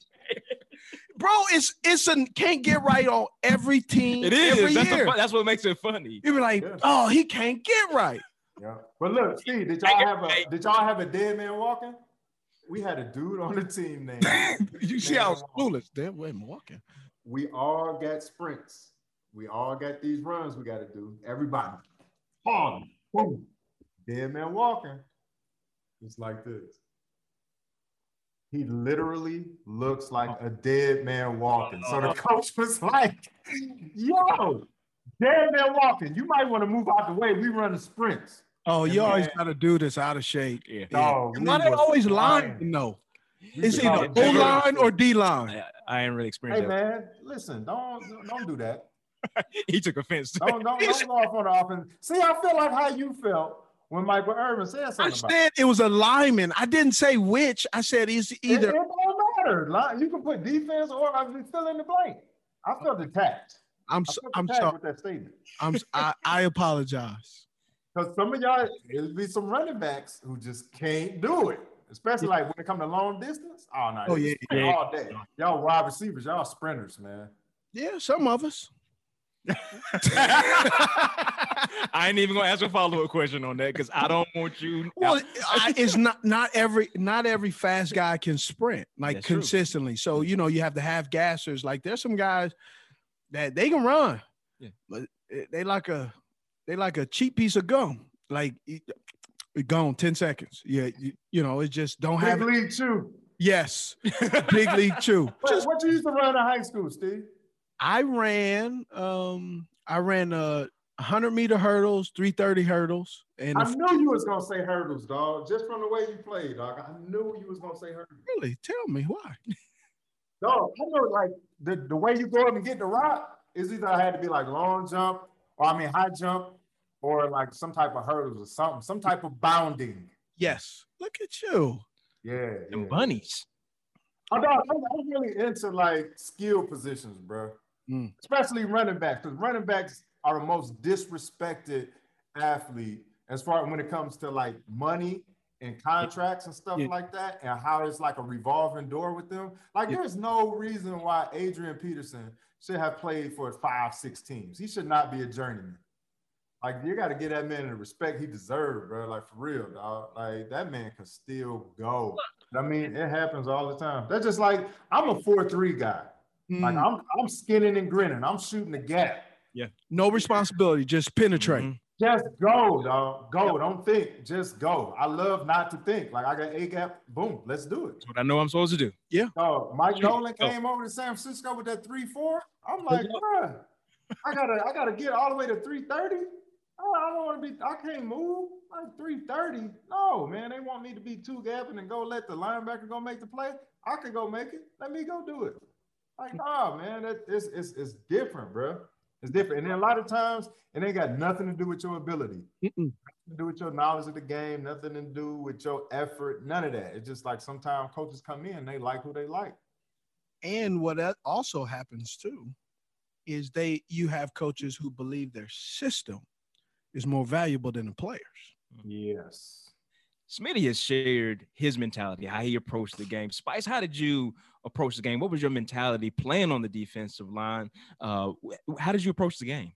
Bro, it's it's a Can't Get Right on every team. It is. Every that's, year. A, that's what makes it funny. You be like, yeah. oh, he can't get right. Yeah. But look, Steve, did y'all have a did y'all have a dead man walking? We had a dude on the team named. You see how clueless dead man walking. We all got sprints. We all got these runs we got to do. Everybody. Boom. Boom. Dead man walking. It's like this. He literally looks like a dead man walking. So the coach was like, yo, dead man walking. You might want to move out the way. We run the sprints. Oh, and you man, always got to do this out of shape. Yeah. No, and why they always lying? No. It's either O line or D line. I, I ain't really experienced hey, that. Hey, man, listen, don't, don't do that. He took offense. To don't, don't, don't go off on the offense. See, I feel like how you felt when Michael Irvin said something. I said it was a lineman. I didn't say which. I said it's either. It, it don't matter. You can put defense or I mean, fill in the blank. I felt attacked. I'm I I'm sorry with that statement. I'm I, I apologize. Because some of y'all, there'll be some running backs who just can't do it. Especially like when it comes to long distance. Oh no, oh yeah, yeah, all day. Y'all wide receivers, y'all sprinters, man. Yeah, some of us. I ain't even gonna ask a follow-up question on that because I don't want you. Well, I, it's not not every not every fast guy can sprint like That's consistently. True. So you know you have to have gassers. Like there's some guys that they can run, yeah. but they like a they like a cheap piece of gum. Like it gone ten seconds. Yeah, you, you know it just don't Big have Big League Chew. Yes, Big League Chew. What, what you used to run in high school, Steve? I ran, um, I ran a, hundred meter hurdles, three thirty hurdles. And I knew you was gonna say hurdles, dog. Just from the way you played, dog. I knew you was gonna say hurdles. Really? Tell me why. Dog, I know like the, the way you go up and get the rock is either I had to be like long jump, or I mean high jump, or like some type of hurdles or something, some type of bounding. Yes. Look at you. Yeah. Them yeah. bunnies. I'm, I'm, I'm really into like skill positions, bro. Mm. Especially running backs, because running backs are the most disrespected athlete as far as when it comes to like money and contracts and stuff yeah. like that, and how it's like a revolving door with them. Like, yeah. there's no reason why Adrian Peterson should have played for five, six teams. He should not be a journeyman. Like, you got to give that man the respect he deserves, bro. Like, for real, dog. Like, that man can still go. I mean, it happens all the time. That's just like, I'm a four three guy. Mm. Like, I'm I'm skinning and grinning. I'm shooting the gap. Yeah. No responsibility. Just penetrate. Mm-hmm. Just go, dog. Go. Yep. Don't think. Just go. I love not to think. Like, I got A gap. Boom. Let's do it. That's what I know I'm supposed to do. Yeah. Oh, Mike Nolan came over to San Francisco with that three four. I'm like, bro, I gotta, I gotta get all the way to three thirty. Oh, I don't want to be. I can't move like three thirty. No, man. They want me to be two gapping and go let the linebacker go make the play. I could go make it. Let me go do it. Like, oh man, that it's it's it's different, bro. It's different. And then a lot of times, it ain't got nothing to do with your ability. Mm-mm. Nothing to do with your knowledge of the game, nothing to do with your effort, none of that. It's just like sometimes coaches come in, they like who they like. And what that also happens too is they you have coaches who believe their system is more valuable than the players. Yes. Smitty has shared his mentality, how he approached the game. Spice, how did you approach the game? What was your mentality playing on the defensive line? Uh, how did you approach the game?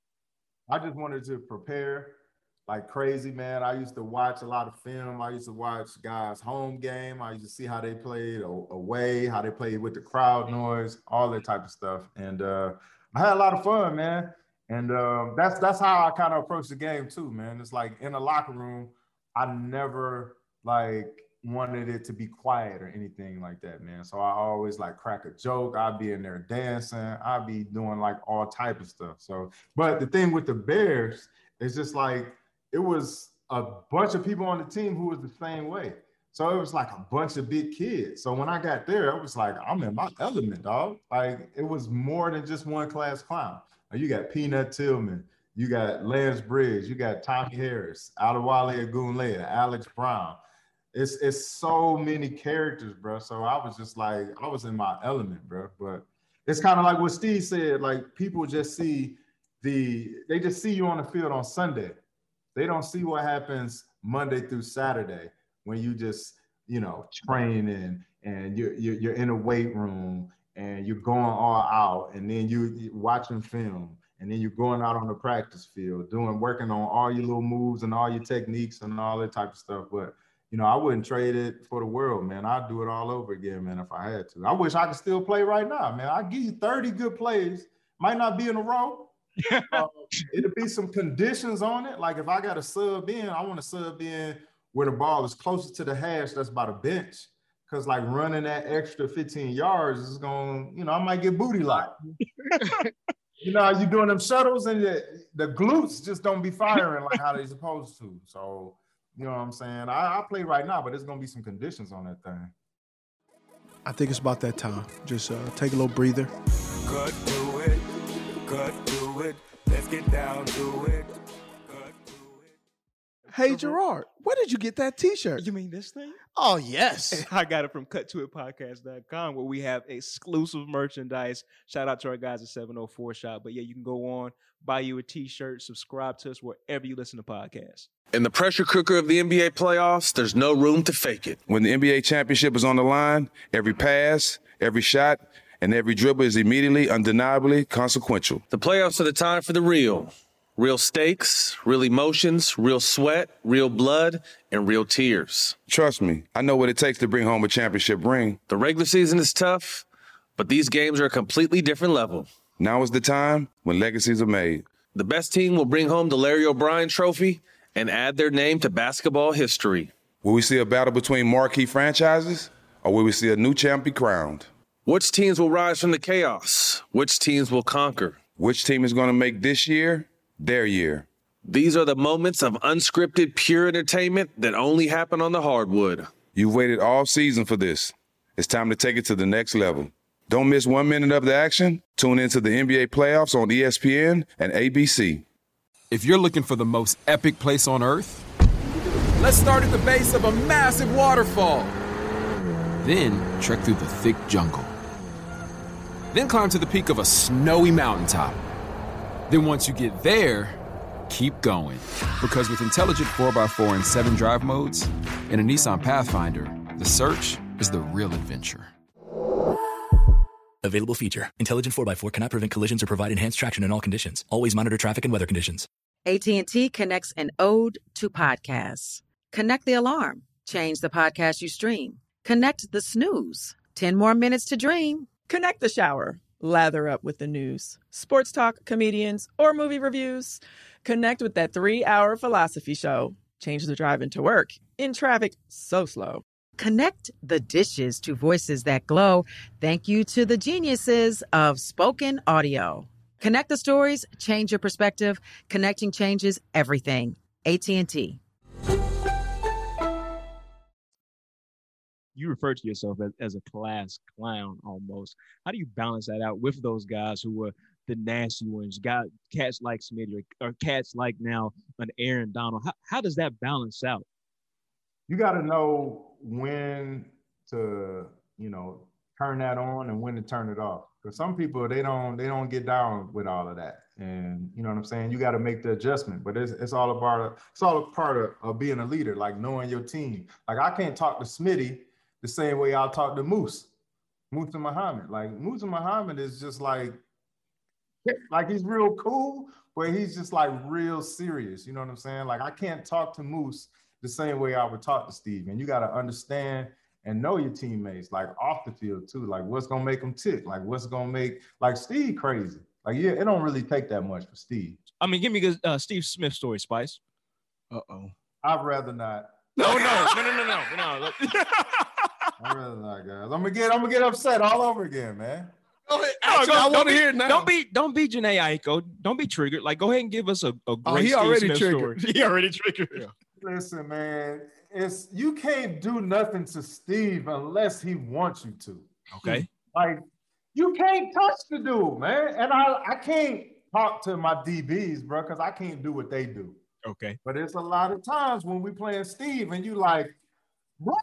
I just wanted to prepare like crazy, man. I used to watch a lot of film. I used to watch guys' home game. I used to see how they played away, how they played with the crowd noise, all that type of stuff. And uh, I had a lot of fun, man. And uh, that's that's how I kind of approach the game too, man. It's like in the locker room, I never like wanted it to be quiet or anything like that, man. So I always like crack a joke. I'd be in there dancing. I'd be doing like all type of stuff. So, but the thing with the Bears is just like, it was a bunch of people on the team who was the same way. So it was like a bunch of big kids. So when I got there, I was like, I'm in my element, dog. Like, it was more than just one class clown. Like, you got Peanut Tillman, you got Lance Briggs, you got Tommy Harris, Adewale Ogunleye, Alex Brown. It's it's so many characters, bro. So I was just like, I was in my element, bro. But it's kind of like what Steve said, like people just see the, they just see you on the field on Sunday. They don't see what happens Monday through Saturday when you just, you know, training and you're, you're, you're in a weight room and you're going all out, and then you, you're watching film, and then you're going out on the practice field, doing, working on all your little moves and all your techniques and all that type of stuff. But, you know, I wouldn't trade it for the world, man. I'd do it all over again, man, if I had to. I wish I could still play right now, man. I'd give you thirty good plays. Might not be in a row. uh, it'll be some conditions on it. Like if I got to sub in, I want to sub in where the ball is closer to the hash that's by the bench. Because, like, running that extra fifteen yards is going, you know, I might get booty locked. You know, you doing them shuttles and the, the glutes just don't be firing like how they supposed to. So, you know what I'm saying? I, I play right now, but there's going to be some conditions on that thing. I think it's about that time. Just uh, take a little breather. Cut to it. Cut to it. Let's get down to it. Hey, Gerard, where did you get that T-shirt? You mean this thing? Oh, yes. I got it from cut to it podcast dot com, where we have exclusive merchandise. Shout out to our guys at seven oh four Shop. But yeah, you can go on, buy you a T-shirt, subscribe to us wherever you listen to podcasts. In the pressure cooker of the N B A playoffs, there's no room to fake it. When the N B A championship is on the line, every pass, every shot, and every dribble is immediately, undeniably consequential. The playoffs are the time for the real. Real stakes, real emotions, real sweat, real blood, and real tears. Trust me, I know what it takes to bring home a championship ring. The regular season is tough, but these games are a completely different level. Now is the time when legacies are made. The best team will bring home the Larry O'Brien Trophy and add their name to basketball history. Will we see a battle between marquee franchises, or will we see a new champ be crowned? Which teams will rise from the chaos? Which teams will conquer? Which team is going to make this year their year. These are the moments of unscripted, pure entertainment that only happen on the hardwood. You've waited all season for this. It's time to take it to the next level. Don't miss one minute of the action. Tune into the N B A playoffs on E S P N and A B C. If you're looking for the most epic place on earth, let's start at the base of a massive waterfall. Then trek through the thick jungle. Then climb to the peak of a snowy mountaintop. Then once you get there, keep going. Because with intelligent four by four and seven drive modes and a Nissan Pathfinder, the search is the real adventure. Available feature. Intelligent four by four cannot prevent collisions or provide enhanced traction in all conditions. Always monitor traffic and weather conditions. A T and T connects an ode to podcasts. Connect the alarm. Change the podcast you stream. Connect the snooze. ten more minutes to dream. Connect the shower. Lather up with the news, sports talk, comedians, or movie reviews. Connect with that three-hour philosophy show. Change the drive into work in traffic so slow. Connect the dishes to voices that glow. Thank you to the geniuses of spoken audio. Connect the stories, change your perspective. Connecting changes everything. A T and T. You refer to yourself as, as a class clown almost. How do you balance that out with those guys who were the nasty ones, got cats like Smitty or, or cats like now an Aaron Donald? How, how does that balance out? You got to know when to, you know, turn that on and when to turn it off. Because some people, they don't they don't get down with all of that. And you know what I'm saying? You got to make the adjustment. But it's it's all a part of it's all a part of, of being a leader, like knowing your team. Like I can't talk to Smitty the same way I'll talk to Moose, Musa Muhammad. Like Musa Muhammad is just like, like he's real cool, but he's just like real serious. You know what I'm saying? Like I can't talk to Moose the same way I would talk to Steve. And you got to understand and know your teammates, like off the field too. Like what's gonna make them tick? Like what's gonna make like Steve crazy? Like yeah, it don't really take that much for Steve. I mean, give me a uh, Steve Smith story, Spice. Uh oh. I'd rather not. No, no, no, no, no, no, no. Look. I'd rather not, guys. I'm gonna get I'm gonna get upset all over again, man. Go ahead. No, Actually, don't, I want to be, hear it now. Don't be, don't be Janae Aiko. Don't be triggered. Like, go ahead and give us a, a great oh, he Steve already Smith triggered. story. He already triggered. Yeah. Listen, man, it's you can't do nothing to Steve unless he wants you to. Okay. Like you can't touch the dude, man. And I, I can't talk to my D Bs, bro, because I can't do what they do. Okay. But it's a lot of times when we playing Steve and you like, what?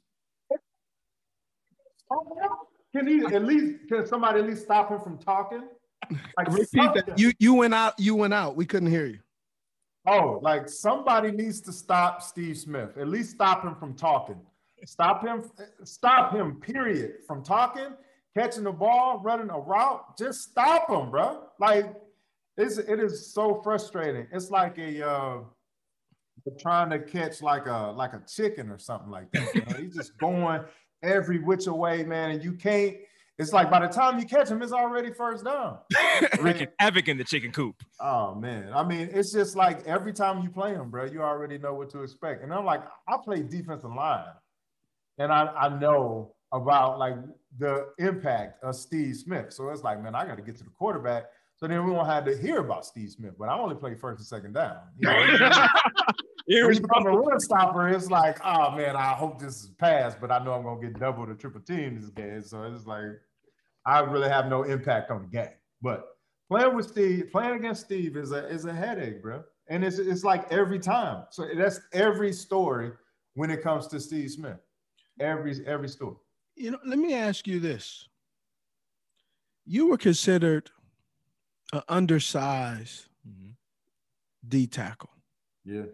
Can he at least can somebody at least stop him from talking? Like repeat that. You you went out. You went out. We couldn't hear you. Oh, like somebody needs to stop Steve Smith. At least stop him from talking. Stop him. Stop him. Period. From talking, catching the ball, running a route. Just stop him, bro. Like it's it is so frustrating. It's like a uh, trying to catch like a like a chicken or something like that. You know? He's just going every which way, man, and you can't. It's like by the time you catch him, it's already first down. Wreaking havoc in the chicken coop. Oh man, I mean, it's just like every time you play him, bro, you already know what to expect. And I'm like, I play defensive line, and I, I know about like the impact of Steve Smith. So it's like, man, I got to get to the quarterback, so then we won't have to hear about Steve Smith. But I only play first and second down. You know? When you become a run stopper, it's like, oh man, I hope this is passed, but I know I'm gonna get double the triple team this game. So it's like I really have no impact on the game. But playing with Steve, playing against Steve is a is a headache, bro. And it's it's like every time. So that's every story when it comes to Steve Smith. Every every story. You know, let me ask you this. You were considered an undersized mm-hmm. D tackle. Yeah.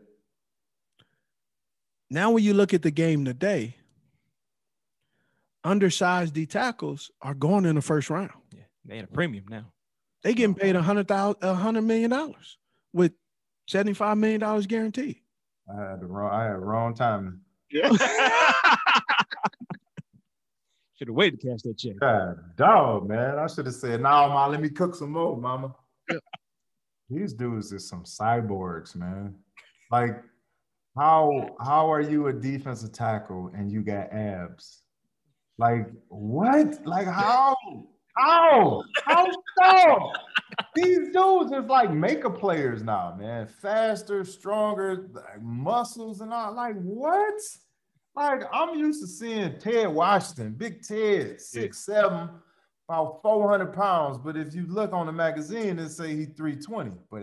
Now, when you look at the game today, undersized D tackles are going in the first round. Yeah, they had a premium now. They getting paid a hundred thousand, a hundred million dollars with seventy-five million dollars guaranteed. I had the wrong, I had wrong timing. Yeah. Should have waited to cash that check. God, dog, man. I should have said, "No, nah, ma, let me cook some more, mama." These dudes is some cyborgs, man. Like. How how are you a defensive tackle and you got abs? Like what? Like how? How? How so? These dudes dudes is like makeup players now, man. Faster, stronger, like muscles and all. Like, what? Like, I'm used to seeing Ted Washington, Big Ted, six, yeah. seven, about four hundred pounds. But if you look on the magazine, it say he's three twenty. But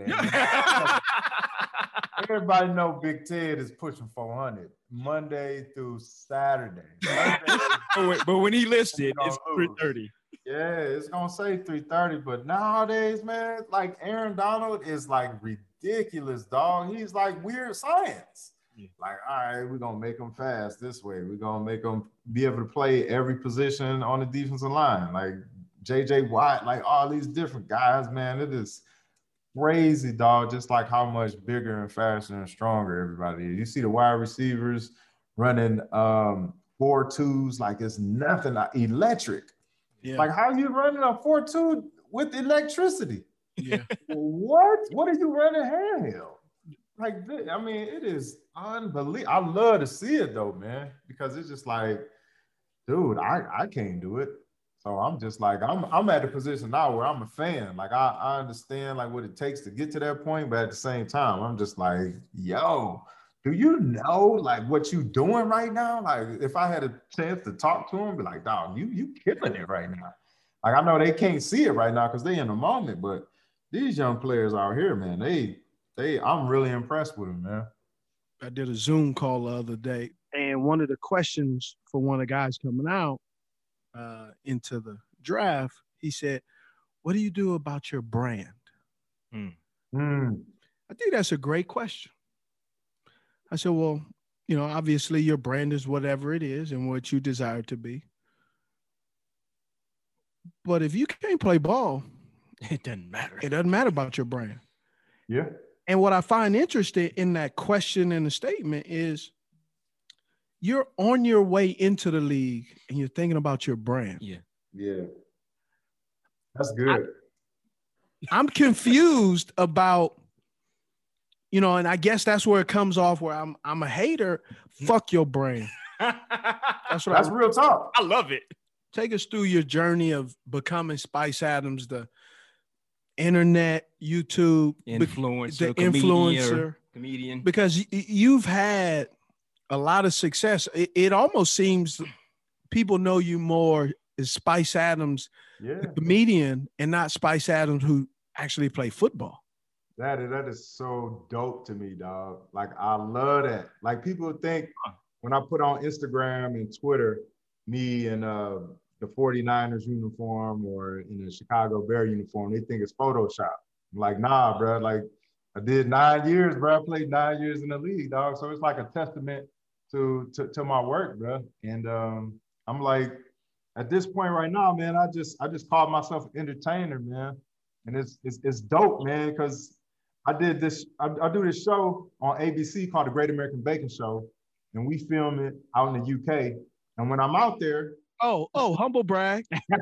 everybody know Big Ted is pushing four hundred Monday through Saturday. Monday, but when he listed, it's three thirty. Yeah, it's gonna say three thirty, but nowadays, man, like Aaron Donald is like ridiculous, dog. He's like weird science. Yeah. Like, all right, we're gonna make him fast this way. We're gonna make him be able to play every position on the defensive line. Like J J Watt, like all these different guys, man. It is crazy, dog. Just like how much bigger and faster and stronger everybody is. You see the wide receivers running um four twos like it's nothing, like electric. Yeah. Like, how are you running a four two with electricity? Yeah. What? What are you running handheld? Like, I mean, it is unbelievable. I love to see it, though, man, because it's just like, dude, I, I can't do it. So I'm just like, I'm I'm at a position now where I'm a fan. Like, I, I understand, like, what it takes to get to that point, but at the same time, I'm just like, yo, do you know, like, what you doing right now? Like, if I had a chance to talk to him, be like, dog, you you killing it right now. Like, I know they can't see it right now because they in the moment, but these young players out here, man, they, they, I'm really impressed with them, man. I did a Zoom call the other day, and one of the questions for one of the guys coming out uh, into the draft, he said, what do you do about your brand? Mm. Mm. I think that's a great question. I said, well, you know, obviously your brand is whatever it is and what you desire to be. But if you can't play ball, it doesn't matter. It doesn't matter about your brand. Yeah. And what I find interesting in that question and the statement is you're on your way into the league and you're thinking about your brand. Yeah. Yeah. That's good. I, I'm confused about, you know, and I guess that's where it comes off where I'm I'm a hater. Fuck your brand. That's what That's I, real talk. I love it. Take us through your journey of becoming Spice Adams, the internet, YouTube influencer, the comedian, influencer, comedian. Because y- you've had a lot of success. It, it almost seems people know you more as Spice Adams, yeah. the comedian, and not Spice Adams who actually play football. That is, that is so dope to me, dog. Like, I love that. Like, people think when I put on Instagram and Twitter, me and uh, the forty-niners uniform or in a Chicago Bear uniform, they think it's Photoshop. I'm like, nah, bro. Like, I did nine years, bro. I played nine years in the league, dog. So it's like a testament to to, to my work, bro. And um, I'm like, at this point right now, man, I just I just call myself an entertainer, man. And it's it's, it's dope, man, because I did this, I, I do this show on A B C called The Great American Bacon Show, and we film it out in the U K. And when I'm out there, oh, oh, humble brag.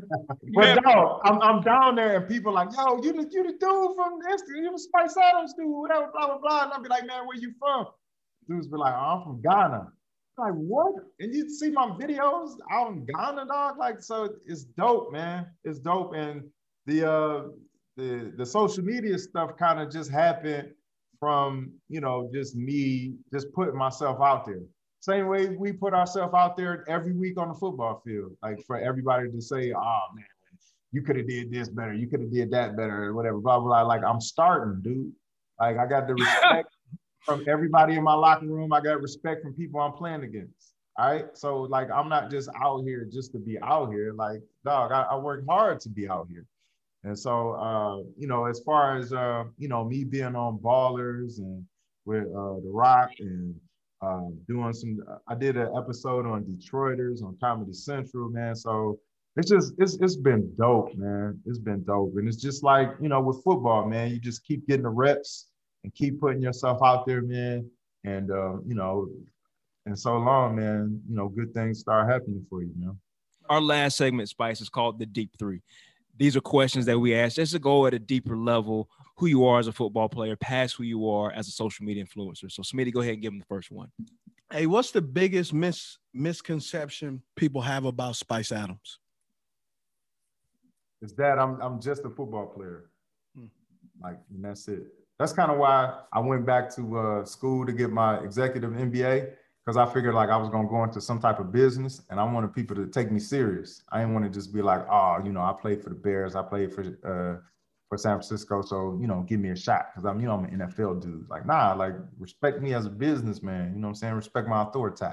But no, I'm, I'm down there and people are like, yo, you the, you the dude from Instagram, you the Spice Adams dude, whatever, blah, blah, blah. And I'll be like, man, where you from? Dudes be like, oh, I'm from Ghana. I'm like, what? And you see my videos out in Ghana, dog? Like, so it's dope, man. It's dope. And the uh the the social media stuff kind of just happened from, you know, just me just putting myself out there. Same way we put ourselves out there every week on the football field, like for everybody to say, oh man, you could have did this better, you could have did that better, or whatever, blah, blah, blah. Like, I'm starting, dude. Like, I got the respect from everybody in my locker room. I got respect from people I'm playing against. All right. So like, I'm not just out here just to be out here. Like, dog, I, I work hard to be out here. And so, uh, you know, as far as, uh, you know, me being on Ballers and with uh, The Rock and uh, doing some, I did an episode on Detroiters on Comedy Central, man. So it's just, it's it's been dope, man. It's been dope. And it's just like, you know, with football, man, you just keep getting the reps and keep putting yourself out there, man. And, uh, you know, and so long, man, you know, good things start happening for you, man. Our last segment, Spice, is called The Deep Three. These are questions that we ask just to go at a deeper level, who you are as a football player, past who you are as a social media influencer. So, Smitty, go ahead and give them the first one. Hey, what's the biggest mis- misconception people have about Spice Adams? It's that I'm I'm just a football player. Hmm. Like, and that's it. That's kind of why I went back to uh, school to get my executive M B A, because I figured like I was gonna go into some type of business, and I wanted people to take me serious. I didn't want to just be like, oh, you know, I played for the Bears, I played for uh, for San Francisco, so you know, give me a shot because I'm, you know, I'm an N F L dude. Like, nah, like respect me as a businessman. You know what I'm saying? Respect my authority.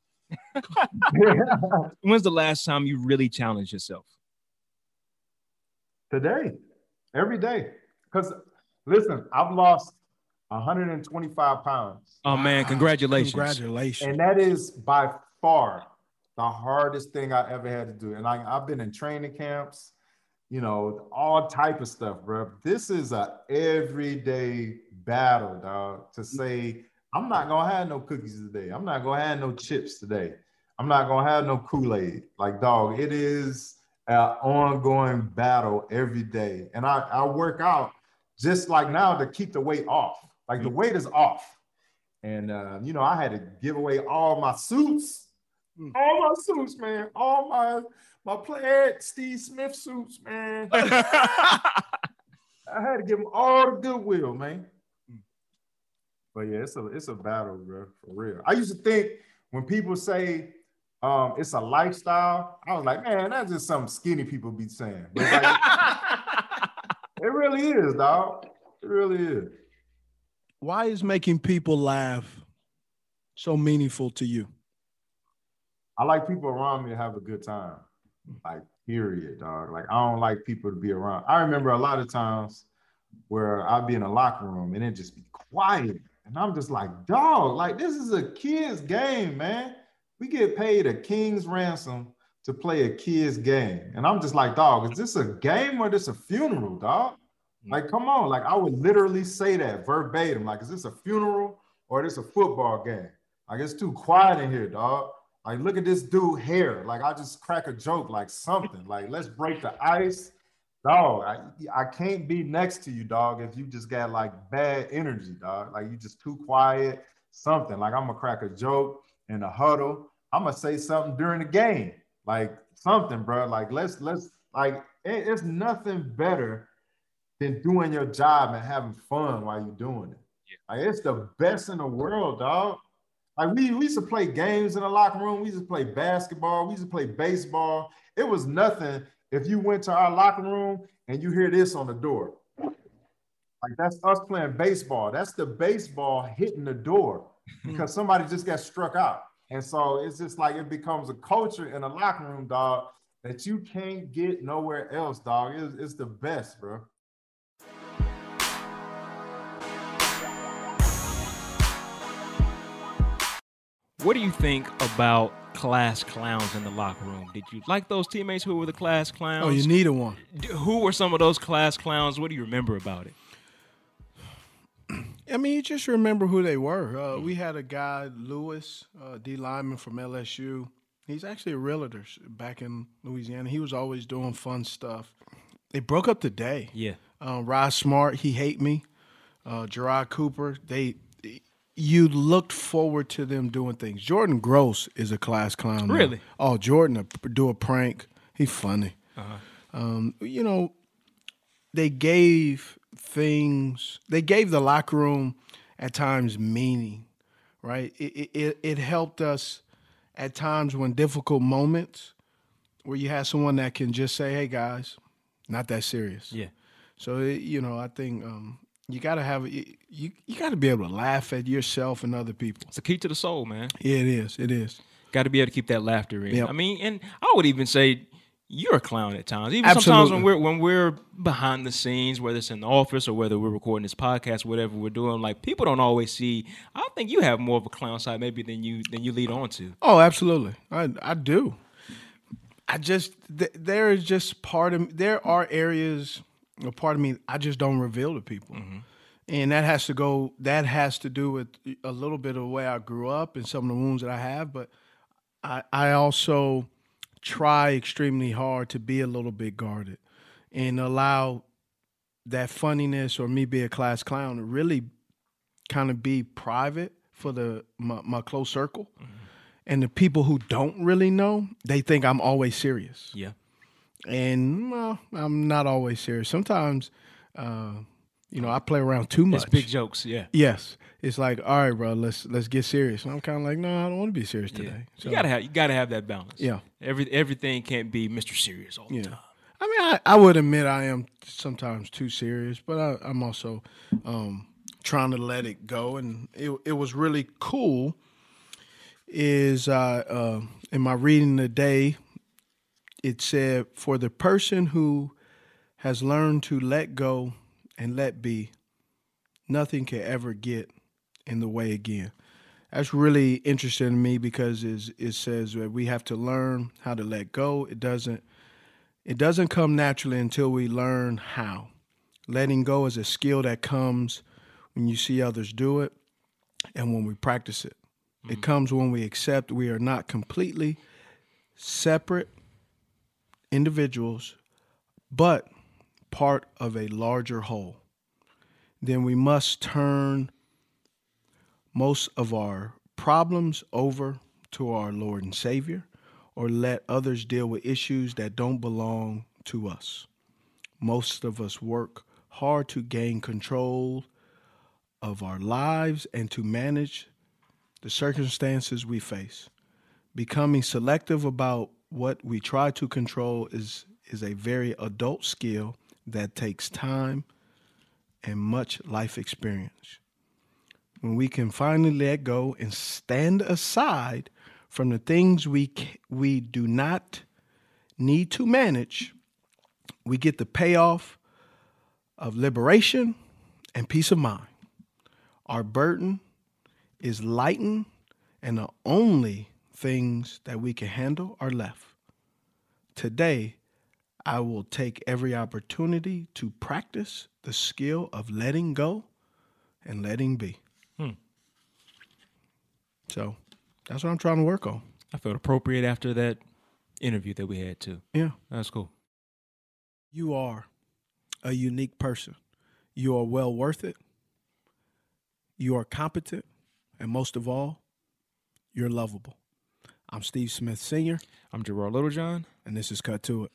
When's the last time you really challenged yourself? Today, every day. Because listen, I've lost one hundred twenty-five pounds. Oh man, congratulations. Congratulations. And that is by far the hardest thing I ever had to do. And I, I've been in training camps, you know, all type of stuff, bro. This is a everyday battle, dog, to say, I'm not gonna have no cookies today. I'm not gonna have no chips today. I'm not gonna have no Kool-Aid. Like, dog, it is an ongoing battle every day. And I, I work out just like now to keep the weight off. Like the weight is off. And, uh, you know, I had to give away all my suits, all my suits, man, all my, my plaid Steve Smith suits, man. I had to give them all the Goodwill, man. But yeah, it's a, it's a battle, bro, for real. I used to think when people say um, it's a lifestyle, I was like, man, that's just something skinny people be saying. But like, it really is, dog. It really is. Why is making people laugh so meaningful to you? I like people around me to have a good time. Like, period, dog. Like, I don't like people to be around. I remember a lot of times where I'd be in a locker room and it'd just be quiet. And I'm just like, dog, like, this is a kid's game, man. We get paid a king's ransom to play a kid's game. And I'm just like, dog, is this a game or this a funeral, dog? Like, come on. Like, I would literally say that verbatim. Like, is this a funeral or is this a football game? Like, it's too quiet in here, dog. Like, look at this dude hair. Like, I just crack a joke, like something. Like, let's break the ice. Dog, I, I can't be next to you, dog, if you just got, like, bad energy, dog. Like, you just too quiet, something. Like, I'm going to crack a joke in a huddle. I'm going to say something during the game. Like, something, bro. Like, let's, let's, like, it, it's nothing better than doing your job and having fun while you're doing it. Yeah. Like, it's the best in the world, dog. Like, we, we used to play games in the locker room. We used to play basketball. We used to play baseball. It was nothing if you went to our locker room and you hear this on the door. Like, that's us playing baseball. That's the baseball hitting the door because somebody just got struck out. And so it's just like it becomes a culture in a locker room, dog, that you can't get nowhere else, dog. It's, it's the best, bro. What do you think about class clowns in the locker room? Did you like those teammates who were the class clowns? Oh, you needed one. Who were some of those class clowns? What do you remember about it? I mean, you just remember who they were. Uh, we had a guy, Lewis, uh, D lineman from L S U. He's actually a realtor back in Louisiana. He was always doing fun stuff. They broke up today. Yeah. Uh, Rod Smart, he hate me. Uh, Gerard Cooper, they – you looked forward to them doing things. Jordan Gross is a class clown. Now. Really? Oh, Jordan uh, do a prank. He's funny. Uh-huh. Um, you know, they gave things. They gave the locker room at times meaning, right? It it it helped us at times when difficult moments where you have someone that can just say, "Hey guys, not that serious." Yeah. So it, you know, I think. Um, You gotta have you. You gotta be able to laugh at yourself and other people. It's a key to the soul, man. Yeah, it is. It is. Got to be able to keep that laughter in. Yep. I mean, and I would even say you're a clown at times. Even Absolutely. sometimes when we're when we're behind the scenes, whether it's in the office or whether we're recording this podcast, whatever we're doing, like people don't always see. I think you have more of a clown side maybe than you than you lead on to. Oh, absolutely. I I do. I just th- there is just part of there are areas. A part of me I just don't reveal to people. Mm-hmm. And that has to go, that has to do with a little bit of the way I grew up and some of the wounds that I have. But I, I also try extremely hard to be a little bit guarded and allow that funniness or me be a class clown to really kind of be private for the my, my close circle. Mm-hmm. And the people who don't really know, they think I'm always serious. Yeah. And well, I'm not always serious. Sometimes uh, You know, I play around too much. It's big jokes, yeah. Yes. It's like, all right, bro, let's let's get serious. And I'm kind of like, no, I don't want to be serious today. Yeah. So, you gotta have you gotta have that balance. Yeah. Every everything can't be Mister Serious all the yeah. time. I mean, I, I would admit I am sometimes too serious, but I, I'm also um, trying to let it go. And it it was really cool. Is uh, uh, in my reading today, it said, for the person who has learned to let go and let be, nothing can ever get in the way again. That's really interesting to me because it, it says that we have to learn how to let go. It doesn't, it doesn't come naturally until we learn how. Letting go is a skill that comes when you see others do it and when we practice it. Mm-hmm. It comes when we accept we are not completely separate individuals, but part of a larger whole. Then we must turn most of our problems over to our Lord and Savior, or let others deal with issues that don't belong to us. Most of us work hard to gain control of our lives and to manage the circumstances we face. Becoming selective about what we try to control is, is a very adult skill that takes time and much life experience. When we can finally let go and stand aside from the things we we do not need to manage, we get the payoff of liberation and peace of mind. Our burden is lightened, and the only things that we can handle are left. Today, I will take every opportunity to practice the skill of letting go and letting be. Hmm. So that's what I'm trying to work on. I felt appropriate after that interview that we had too. Yeah. That's cool. You are a unique person. You are well worth it. You are competent. And most of all, you're lovable. I'm Steve Smith Senior I'm Gerard Littlejohn. And this is Cut to It.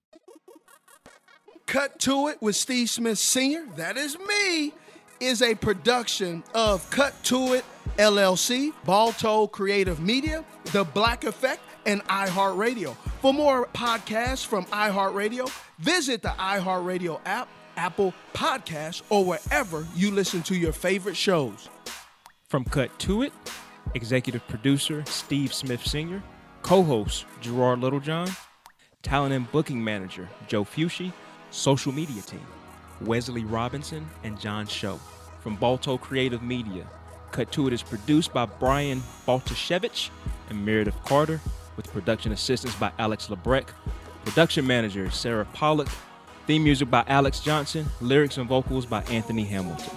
Cut to It with Steve Smith Senior, that is me, is a production of Cut to It, L L C, Balto Creative Media, The Black Effect, and iHeartRadio. For more podcasts from iHeartRadio, visit the iHeartRadio app, Apple Podcasts, or wherever you listen to your favorite shows. From Cut to It, executive producer Steve Smith Senior, co-host Gerard Littlejohn, talent and booking manager Joe Fucci, social media team Wesley Robinson and John Show. From Balto Creative Media, Cut to It is produced by Brian Baltashevich and Meredith Carter, with production assistance by Alex Lebrecht. Production manager Sarah Pollock. Theme music by Alex Johnson. Lyrics and vocals by Anthony Hamilton.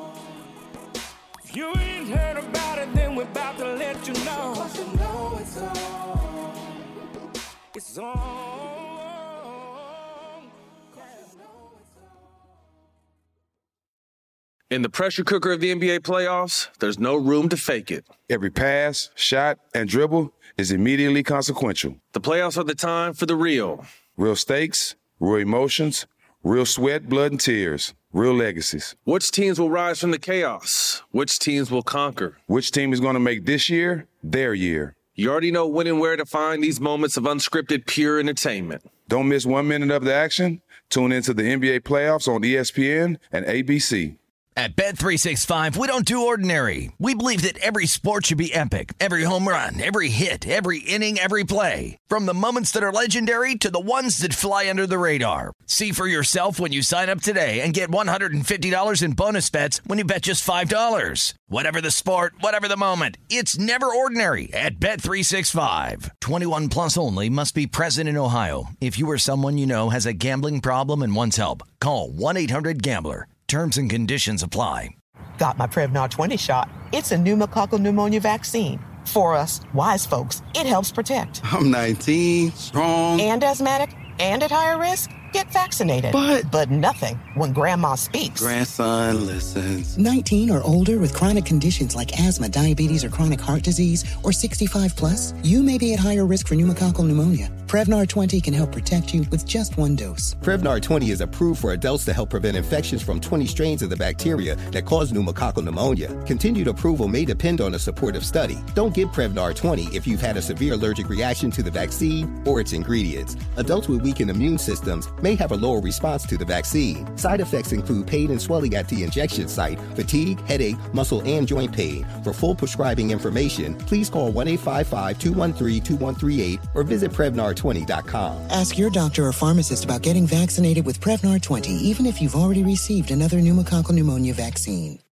If you ain't heard about it, then we're about to let you know. 'Cause you know it's on. It's on. In the pressure cooker of the N B A playoffs, there's no room to fake it. Every pass, shot, and dribble is immediately consequential. The playoffs are the time for the real. Real stakes, real emotions, real sweat, blood, and tears, real legacies. Which teams will rise from the chaos? Which teams will conquer? Which team is going to make this year their year? You already know when and where to find these moments of unscripted, pure entertainment. Don't miss one minute of the action. Tune into the N B A playoffs on E S P N and A B C. At Bet three sixty-five, we don't do ordinary. We believe that every sport should be epic. Every home run, every hit, every inning, every play. From the moments that are legendary to the ones that fly under the radar. See for yourself when you sign up today and get one hundred fifty dollars in bonus bets when you bet just five dollars. Whatever the sport, whatever the moment, it's never ordinary at Bet three sixty-five. twenty-one plus only. Must be present in Ohio. If you or someone you know has a gambling problem and wants help, call one eight hundred gambler. Terms and conditions apply. Got my Prevnar twenty shot. It's a pneumococcal pneumonia vaccine. For us, wise folks, it helps protect. I'm nineteen, strong. And asthmatic, and at higher risk. Get vaccinated. But... But nothing when Grandma speaks. Grandson listens. nineteen or older with chronic conditions like asthma, diabetes, or chronic heart disease, or sixty-five plus, you may be at higher risk for pneumococcal pneumonia. Prevnar twenty can help protect you with just one dose. Prevnar twenty is approved for adults to help prevent infections from twenty strains of the bacteria that cause pneumococcal pneumonia. Continued approval may depend on a supportive study. Don't get Prevnar twenty if you've had a severe allergic reaction to the vaccine or its ingredients. Adults with weakened immune systems may have a lower response to the vaccine. Side effects include pain and swelling at the injection site, fatigue, headache, muscle, and joint pain. For full prescribing information, please call one eight five five, two one three, two one three eight or visit Prevnar twenty dot com. Ask your doctor or pharmacist about getting vaccinated with Prevnar twenty, even if you've already received another pneumococcal pneumonia vaccine.